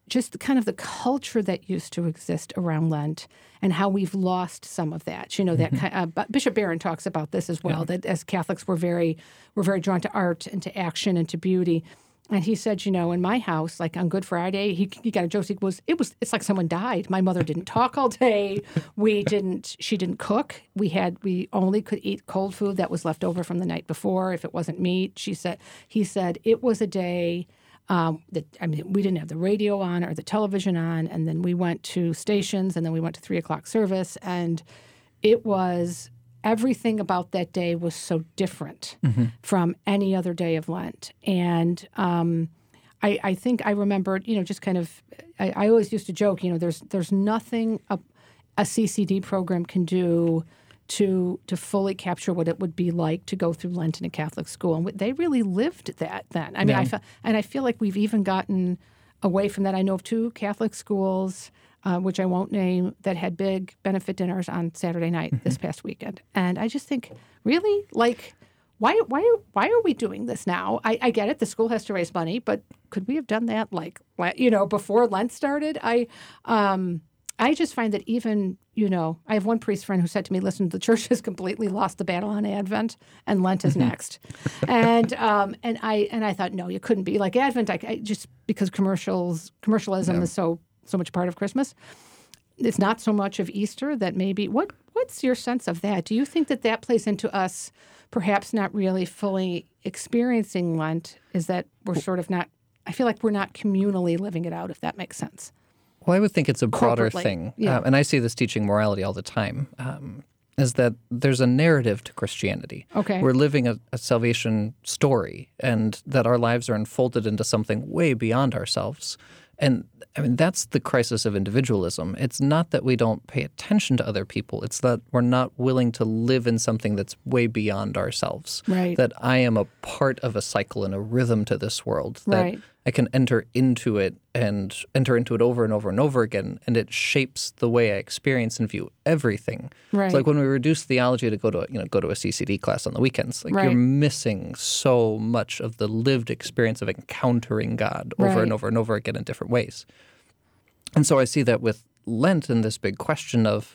just kind of the culture that used to exist around Lent and how we've lost some of that. You know, that Mm-hmm. kind uh, but Bishop Barron talks about this as well, that as Catholics we're very we're very drawn to art and to action and to beauty. And he said, you know, in my house, like on Good Friday, he, he got a joke. He was, it was, it's like someone died. My mother didn't talk all day. We didn't, she didn't cook. We had, we only could eat cold food that was left over from the night before. If it wasn't meat, she said, he said, it was a day um, that, I mean, we didn't have the radio on or the television on. And then we went to stations and then we went to three o'clock service. And it was, everything about that day was so different mm-hmm. from any other day of Lent. And um, I, I think I remembered, you know, just kind of, I, I always used to joke, you know, there's there's nothing a, a C C D program can do to to fully capture what it would be like to go through Lent in a Catholic school. And they really lived that then. I mean, Yeah. I fe- and I feel like we've even gotten away from that. I know of two Catholic schools Uh, which I won't name, that had big benefit dinners on Saturday night mm-hmm. this past weekend. And I just think, really? Like, why why, why are we doing this now? I, I get it. The school has to raise money, but could we have done that, like, you know, before Lent started? I um, I just find that even, you know, I have one priest friend who said to me, listen, the church has completely lost the battle on Advent, and Lent is next. and um, and I and I thought, no, you couldn't be. Like, Advent, I, I just because commercials, commercialism Yeah. is so so much part of Christmas. It's not so much of Easter that maybe, what what's your sense of that? Do you think that that plays into us perhaps not really fully experiencing Lent, is that we're sort of not, I feel like we're not communally living it out, if that makes sense? Well, I would think it's a broader Corporately, thing. yeah. Uh, and I see this teaching morality all the time, um, is that there's a narrative to Christianity. Okay. We're living a, a salvation story, and that our lives are unfolded into something way beyond ourselves. And I mean, that's the crisis of individualism. It's not that we don't pay attention to other people. It's that we're not willing to live in something that's way beyond ourselves. Right. That I am a part of a cycle and a rhythm to this world. That Right. I can enter into it and enter into it over and over and over again, and it shapes the way I experience and view everything. Right. It's like when we reduce theology to go to a, you know go to a C C D class on the weekends. Like Right. you're missing so much of the lived experience of encountering God over Right. and over and over again in different ways. And so I see that with Lent and this big question of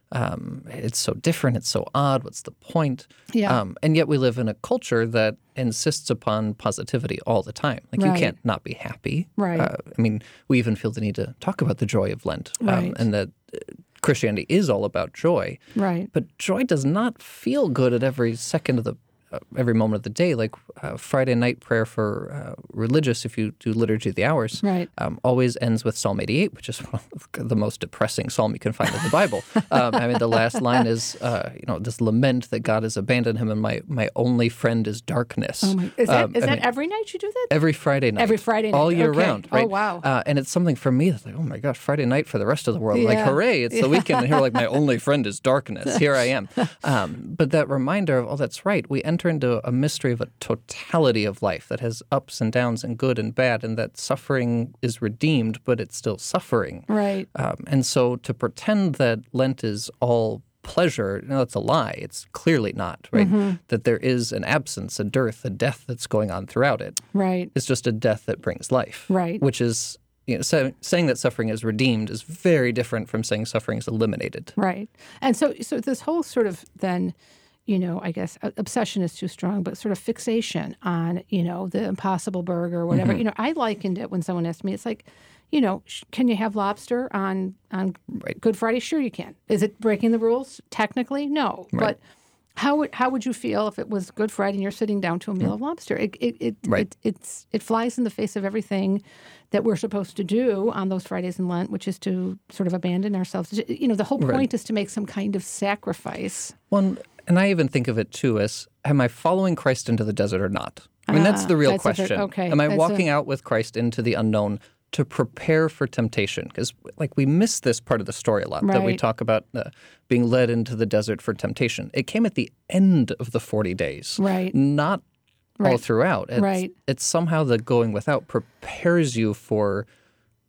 um, it's so different, it's so odd, what's the point? Yeah. Um, and yet we live in a culture that insists upon positivity all the time. Like Right. you can't not be happy. Right. Uh, I mean, we even feel the need to talk about the joy of Lent, um, Right. and that uh, Christianity is all about joy. Right. But joy does not feel good at every second of the uh, every moment of the day. Like uh, Friday night prayer for uh, religious, if you do Liturgy of the Hours, Right. um, always ends with Psalm eighty-eight, which is one of the most depressing psalm you can find in the Bible. um, I mean, the last line is, uh, you know, this lament that God has abandoned him, and my my only friend is darkness. Oh my, is that, Um, is I that mean, every night you do that? Every Friday night. Every Friday night. All year Okay. round, Oh, right? wow. Uh, and it's something for me that's like, oh my gosh, Friday night for the rest of the world. Like, Yeah. hooray, it's the weekend. And here, like, my only friend is darkness. Here I am. Um, but that reminder of, oh, that's right. We enter into a mystery of a totality of life that has ups and downs and good and bad, and that suffering is redeemed, but it's still suffering. Right. Um, and so to pretend that Lent is all pleasure, no, that's a lie. It's clearly not, right? Mm-hmm. That there is an absence, a dearth, a death that's going on throughout it. Right. It's just a death that brings life. Right. Which is, you know, say, saying that suffering is redeemed is very different from saying suffering is eliminated. Right. And so so this whole sort of then, you know, I guess uh, obsession is too strong, but sort of fixation on, you know, the Impossible Burger or whatever. Mm-hmm. You know, I likened it when someone asked me, it's like, you know, sh- can you have lobster on on Right. Good Friday? Sure you can. Is it breaking the rules? Technically, no. Right. But how would how would you feel if it was Good Friday and you're sitting down to a meal of lobster? It it it, Right. it it's it flies in the face of everything that we're supposed to do on those Fridays in Lent, which is to sort of abandon ourselves. You know, the whole point Right. is to make some kind of sacrifice. One, and I even think of it too as, am I following Christ into the desert or not? I mean, that's Ah, the real that's a ver- question. okay, Am I that's walking a- out with Christ into the unknown to prepare for temptation? Because, like, we miss this part of the story a lot, that we Right. talk about uh, being led into the desert for temptation. It came at the end of the forty days, Right. not all Right. throughout. It's, Right. it's somehow the going without prepares you for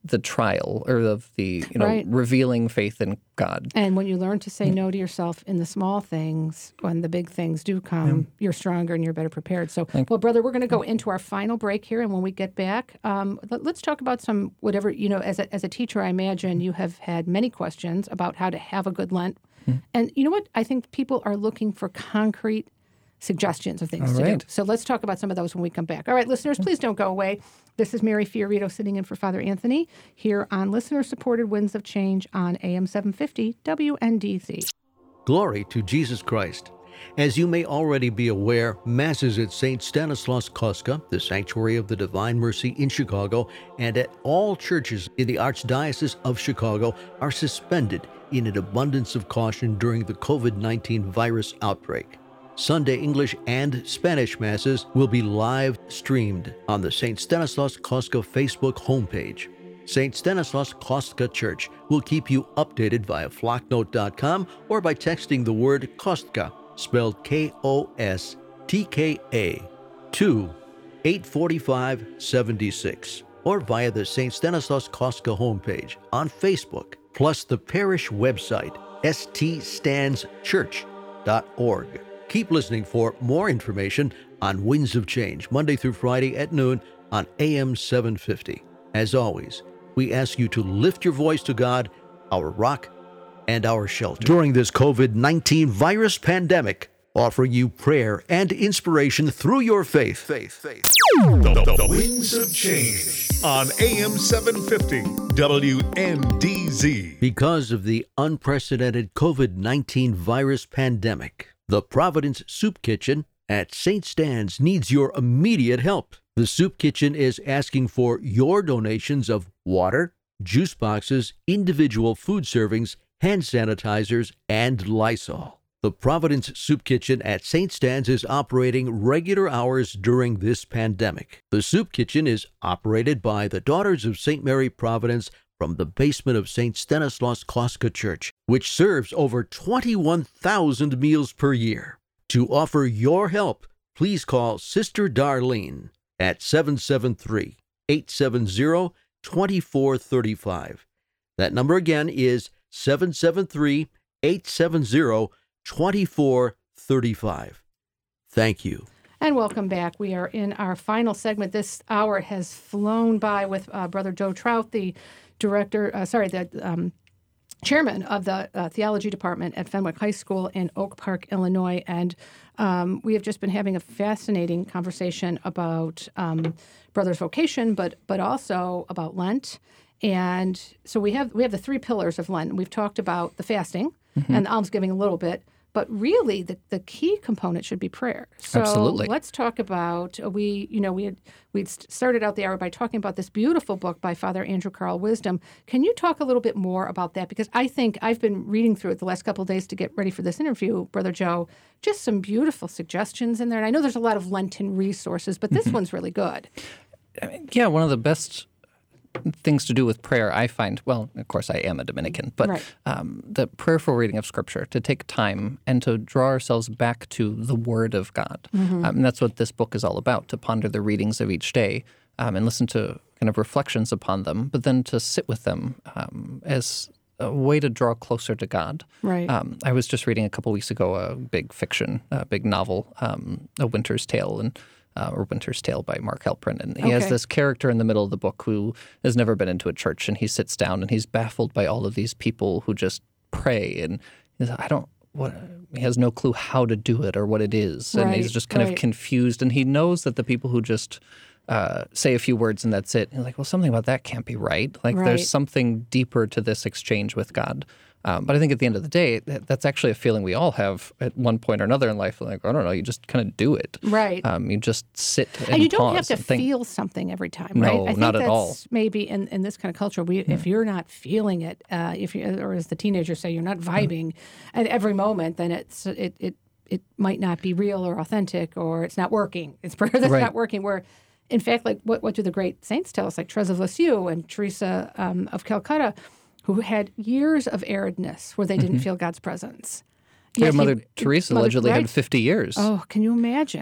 the trial or of the, you know, Right. revealing faith in God. And when you learn to say no to yourself in the small things, when the big things do come, you're stronger and you're better prepared. So, well, brother, we're going to go into our final break here. And when we get back, um, let, let's talk about some, whatever, you know, as a, as a teacher, I imagine you have had many questions about how to have a good Lent. Mm. And you know what? I think people are looking for concrete suggestions of things All to right. do. So let's talk about some of those when we come back. All right, listeners, please don't go away. This is Mary Fiorito sitting in for Father Anthony here on listener-supported Winds of Change on A M seven fifty W N D Z. Glory to Jesus Christ. As you may already be aware, Masses at Saint Stanislaus Kostka, the Sanctuary of the Divine Mercy in Chicago, and at all churches in the Archdiocese of Chicago are suspended in an abundance of caution during the COVID nineteen virus outbreak. Sunday English and Spanish Masses will be live streamed on the Saint Stanislaus Kostka Facebook homepage. Saint Stanislaus Kostka Church will keep you updated via flocknote dot com or by texting the word Kostka, spelled K O S T K A, to eight four five seven six, or via the Saint Stanislaus Kostka homepage on Facebook, plus the parish website, s t stans church dot org. Keep listening for more information on Winds of Change, Monday through Friday at noon on A M seven fifty. As always, we ask you to lift your voice to God, our rock and our shelter. During this COVID nineteen virus pandemic, offering you prayer and inspiration through your faith. Faith, faith. The, the Winds of Change on A M seven fifty W N D Z. Because of the unprecedented COVID nineteen virus pandemic, the Providence Soup Kitchen at Saint Stan's needs your immediate help. The Soup Kitchen is asking for your donations of water, juice boxes, individual food servings, hand sanitizers, and Lysol. The Providence Soup Kitchen at Saint Stan's is operating regular hours during this pandemic. The Soup Kitchen is operated by the Daughters of Saint Mary Providence from the basement of Saint Stanislaus Kostka Church, which serves over twenty-one thousand meals per year. To offer your help, please call Sister Darlene at seven seven three, eight seven zero, two four three five. That number again is seven seven three, eight seven zero, two four three five. Thank you. And welcome back. We are in our final segment. This hour has flown by with uh, Brother Joe Trout, the director, uh, sorry, the um, chairman of the uh, theology department at Fenwick High School in Oak Park, Illinois. And um, we have just been having a fascinating conversation about um, Brother's vocation, but but also about Lent. And so we have we have the three pillars of Lent. We've talked about the fasting mm-hmm. and the almsgiving a little bit. But really, the, the key component should be prayer. So Absolutely. Let's talk about uh, we. You know, we had we'd started out the hour by talking about this beautiful book by Father Andrew Carl Wisdom. Can you talk a little bit more about that? Because I think I've been reading through it the last couple of days to get ready for this interview, Brother Joe. Just some beautiful suggestions in there, and I know there's a lot of Lenten resources, but this mm-hmm. one's really good. I mean, yeah, one of the best things to do with prayer, I find, well, of course, I am a Dominican, but right. um, the prayerful reading of Scripture, to take time and to draw ourselves back to the Word of God. Mm-hmm. Um, and that's what this book is all about, to ponder the readings of each day um, and listen to kind of reflections upon them, but then to sit with them um, as a way to draw closer to God. Right. Um, I was just reading a couple weeks ago a big fiction, a big novel, um, A Winter's Tale, and Uh, or Winter's Tale by Mark Halperin. And he okay. has this character in the middle of the book who has never been into a church, and he sits down and he's baffled by all of these people who just pray. And he's like, I don't, what, he has no clue how to do it or what it is. And right, he's just kind right. of confused. And he knows that the people who just uh, say a few words and that's it, he's like, well, something about that can't be right. Like right. there's something deeper to this exchange with God. Um, but I think at the end of the day, that, that's actually a feeling we all have at one point or another in life. Like, I don't know, you just kind of do it. Right. Um, you just sit and, and you don't pause have to think, feel something every time, no, right? I think not at that's all. Maybe in, in this kind of culture, we, yeah. if you're not feeling it, uh, if you, or as the teenagers say, you're not vibing yeah. at every moment, then it's it it it might not be real or authentic, or it's not working. It's prayer that's right. not working. Where, in fact, like what what do the great saints tell us, like Therese of Lisieux and Teresa um, of Calcutta, who had years of aridness where they didn't mm-hmm. feel God's presence. Yeah, Yet Mother he, Teresa Mother, allegedly right? had fifty years. Oh, can you imagine?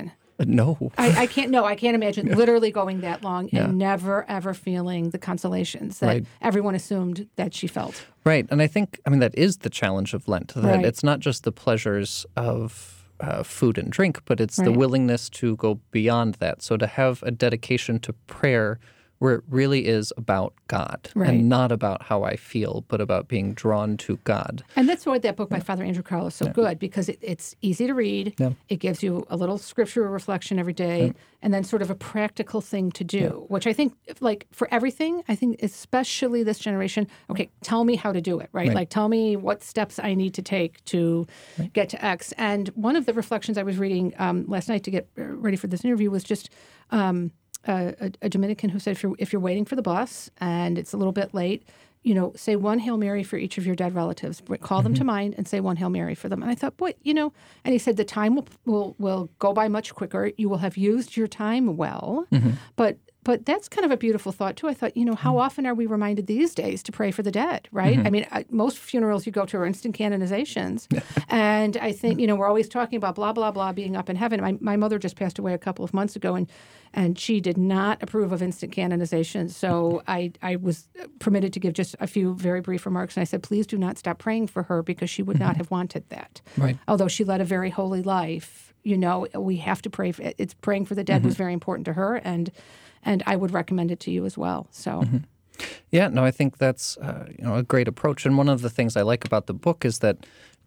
No. I, I can't. No, I can't imagine literally going that long and Yeah. never ever feeling the consolations that Right. everyone assumed that she felt. Right. And I think, I mean, that is the challenge of Lent, that Right. it's not just the pleasures of uh, food and drink, but it's the Right. willingness to go beyond that. So to have a dedication to prayer where it really is about God Right. and not about how I feel, but about being drawn to God. And that's why that book by Father Andrew Carl is so good, because it, it's easy to read. Yeah. It gives you a little scriptural reflection every day, and then sort of a practical thing to do, which I think, like for everything, I think especially this generation, okay, tell me how to do it, right? Right. Like tell me what steps I need to take to get to X. And one of the reflections I was reading um, last night to get ready for this interview was just um, a, a, a Dominican who said, if you're, if you're waiting for the bus and it's a little bit late, you know, say one Hail Mary for each of your dead relatives. Call Mm-hmm. them to mind and say one Hail Mary for them. And I thought, boy, you know, and he said the time will will, will go by much quicker. You will have used your time well. Mm-hmm. But but that's kind of a beautiful thought, too. I thought, you know, how often are we reminded these days to pray for the dead, right? Mm-hmm. I mean, I, most funerals you go to are instant canonizations. And I think, you know, we're always talking about blah, blah, blah being up in heaven. My, my mother just passed away a couple of months ago, and and she did not approve of instant canonization. So I, I was permitted to give just a few very brief remarks. And I said, please do not stop praying for her, because she would not have wanted that. Right. Although she led a very holy life, you know, we have to pray. For, it's praying for the dead was very important to her. And and I would recommend it to you as well. So. Yeah, no, I think that's uh, you know a great approach. And one of the things I like about the book is that,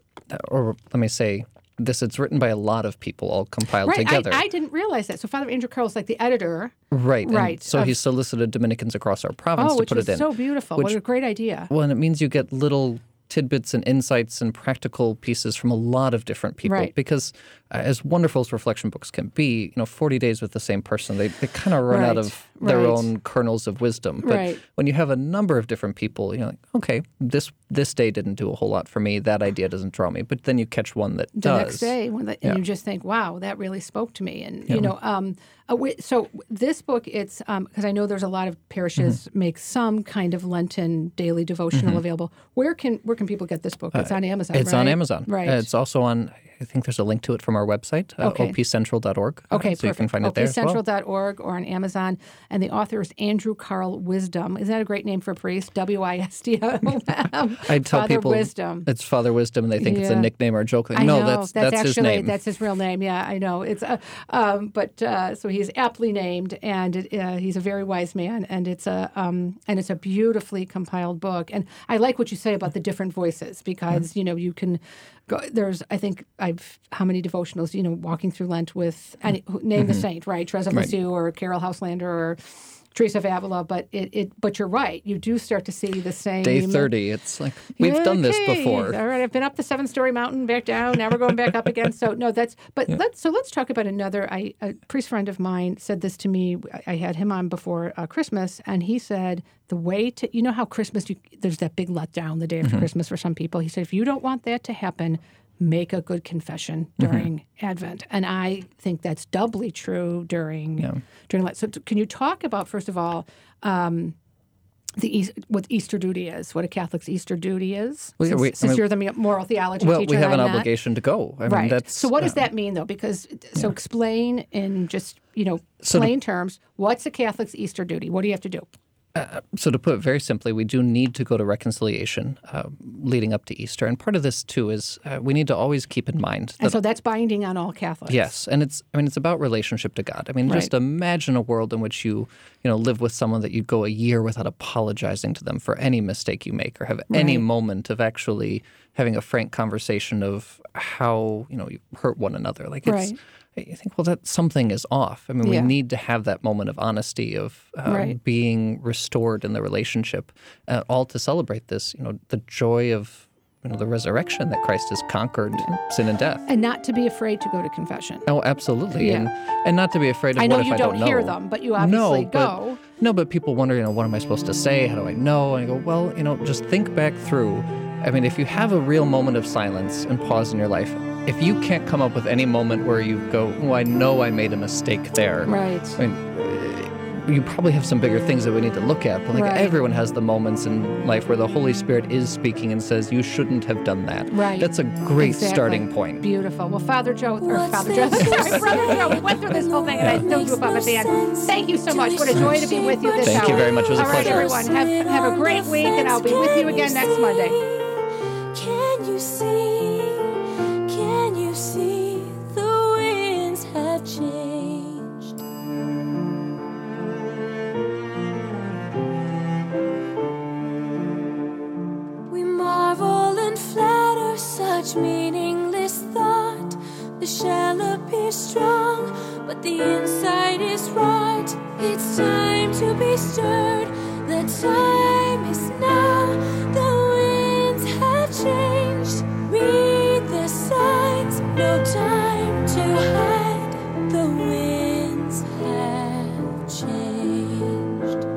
or let me say this, it's written by a lot of people all compiled Right, together. I, I didn't realize that. So Father Andrew Carl is like the editor. right. and right, so of- he solicited Dominicans across our province Oh, to which put was it in. so beautiful. which- What a great idea. Well, and it means you get little tidbits and insights and practical pieces from a lot of different people. Right. Because uh, as wonderful as reflection books can be, you know, forty days with the same person, they, they kind of run out Right, of their right. own kernels of wisdom. But Right. when you have a number of different people, you're like, okay, this this day didn't do a whole lot for me. That idea doesn't draw me. But then you catch one that The does. next day, when the, and Yeah. you just think, wow, that really spoke to me. And, you know, um, uh, we, so this book, it's because I know there's a lot of parishes Mm-hmm. make some kind of Lenten daily devotional available. Where can where can people get this book? It's on Amazon, It's right? on Amazon. Right. Uh, it's also on, I think there's a link to it from our website, uh, Okay. o p central dot org. Uh, Okay, so you perfect. can find it there as well. o p central dot org or on Amazon. And the author is Andrew Carl Wisdom. Isn't that a great name for a priest? W I S D O M. I tell Father people Wisdom. it's Father Wisdom, and they think it's a Yeah. nickname or a joke. Like, I no, know. that's that's, his actually name. that's his real name. Yeah, I know. It's uh, um, but uh, so he's aptly named, and it, uh, he's a very wise man, and it's a um, and it's a beautifully compiled book. And I like what you say about the different voices, because you know you can go. There's I think I've how many devotionals you know walking through Lent with any who- name the saint, right? Teresa of Right. Lisieux or Carol Houselander or Teresa of Avila, but it, it but you're right. You do start to see the same Day thirty. It's like we've done this Okay. before. All right, I've been up the seven-story mountain, back down. Now we're going back up again. So no, that's. But let's. So let's talk about another. I a priest friend of mine said this to me. I I had him on before uh, Christmas, and he said the way to. You know how Christmas, you, there's that big letdown the day after Christmas for some people. He said if you don't want that to happen, make a good confession during Advent, and I think that's doubly true during during Lent. So t- can you talk about first of all? Um, the Eas- what Easter duty is, what a Catholic's Easter duty is. Well, yeah, since we- I since mean- you're the moral theology Well, teacher, we have and an I'm not. obligation to go. I mean, Right. that's, So what does uh, that mean, though? Because so explain in just you know So to- plain terms, what's a Catholic's Easter duty? What do you have to do? So to put it very simply, we do need to go to reconciliation uh, leading up to Easter. And part of this, too, is uh, we need to always keep in mind that And so that's binding on all Catholics. yes, and it's I mean it's about relationship to God. I mean, just Right. imagine a world in which you you know live with someone that you'd go a year without apologizing to them for any mistake you make, or have any Right. moment of actually having a frank conversation of how you know you hurt one another. Like it's. Right. I think, well, that something is off. I mean, Yeah. we need to have that moment of honesty, of um, Right. being restored in the relationship, uh, all to celebrate this, you know, the joy of you know the resurrection that Christ has conquered sin and death. And not to be afraid to go to confession. Oh, absolutely, Yeah. and and not to be afraid of I know what if you I don't don't hear know. them, but you obviously no, go. But, no, but people wonder, you know, what am I supposed to say? How do I know? And I go, well, you know, just think back through. I mean, if you have a real moment of silence and pause in your life, if you can't come up with any moment where you go, oh, I know I made a mistake there. Right. I mean, you probably have some bigger things that we need to look at. But like Right. everyone has the moments in life where the Holy Spirit is speaking and says, you shouldn't have done that. Right. That's a great Exactly. starting point. Beautiful. Well, Father Joe, or What's Father there Joe, to sorry, Brother say? Joe, we went through this whole thing and I still grew up at the end. Thank you so much. What a joy to be with you this Thank hour. you very much. It was a All right, pleasure. everyone. Have, have a great week, and I'll be with you again next Monday. Can you see? Can you see the winds have changed? We marvel and flatter such meaningless thought. The shell appears strong, but the inside is rot. It's time to be stirred. The time is now. The winds have changed. Read the signs. No time to hide. The winds have changed.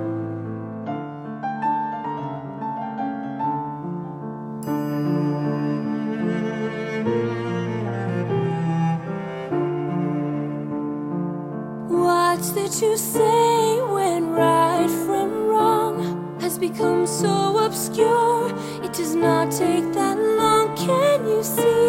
What's there to say when right from wrong has become so obscure? It does not take that long. Can you see?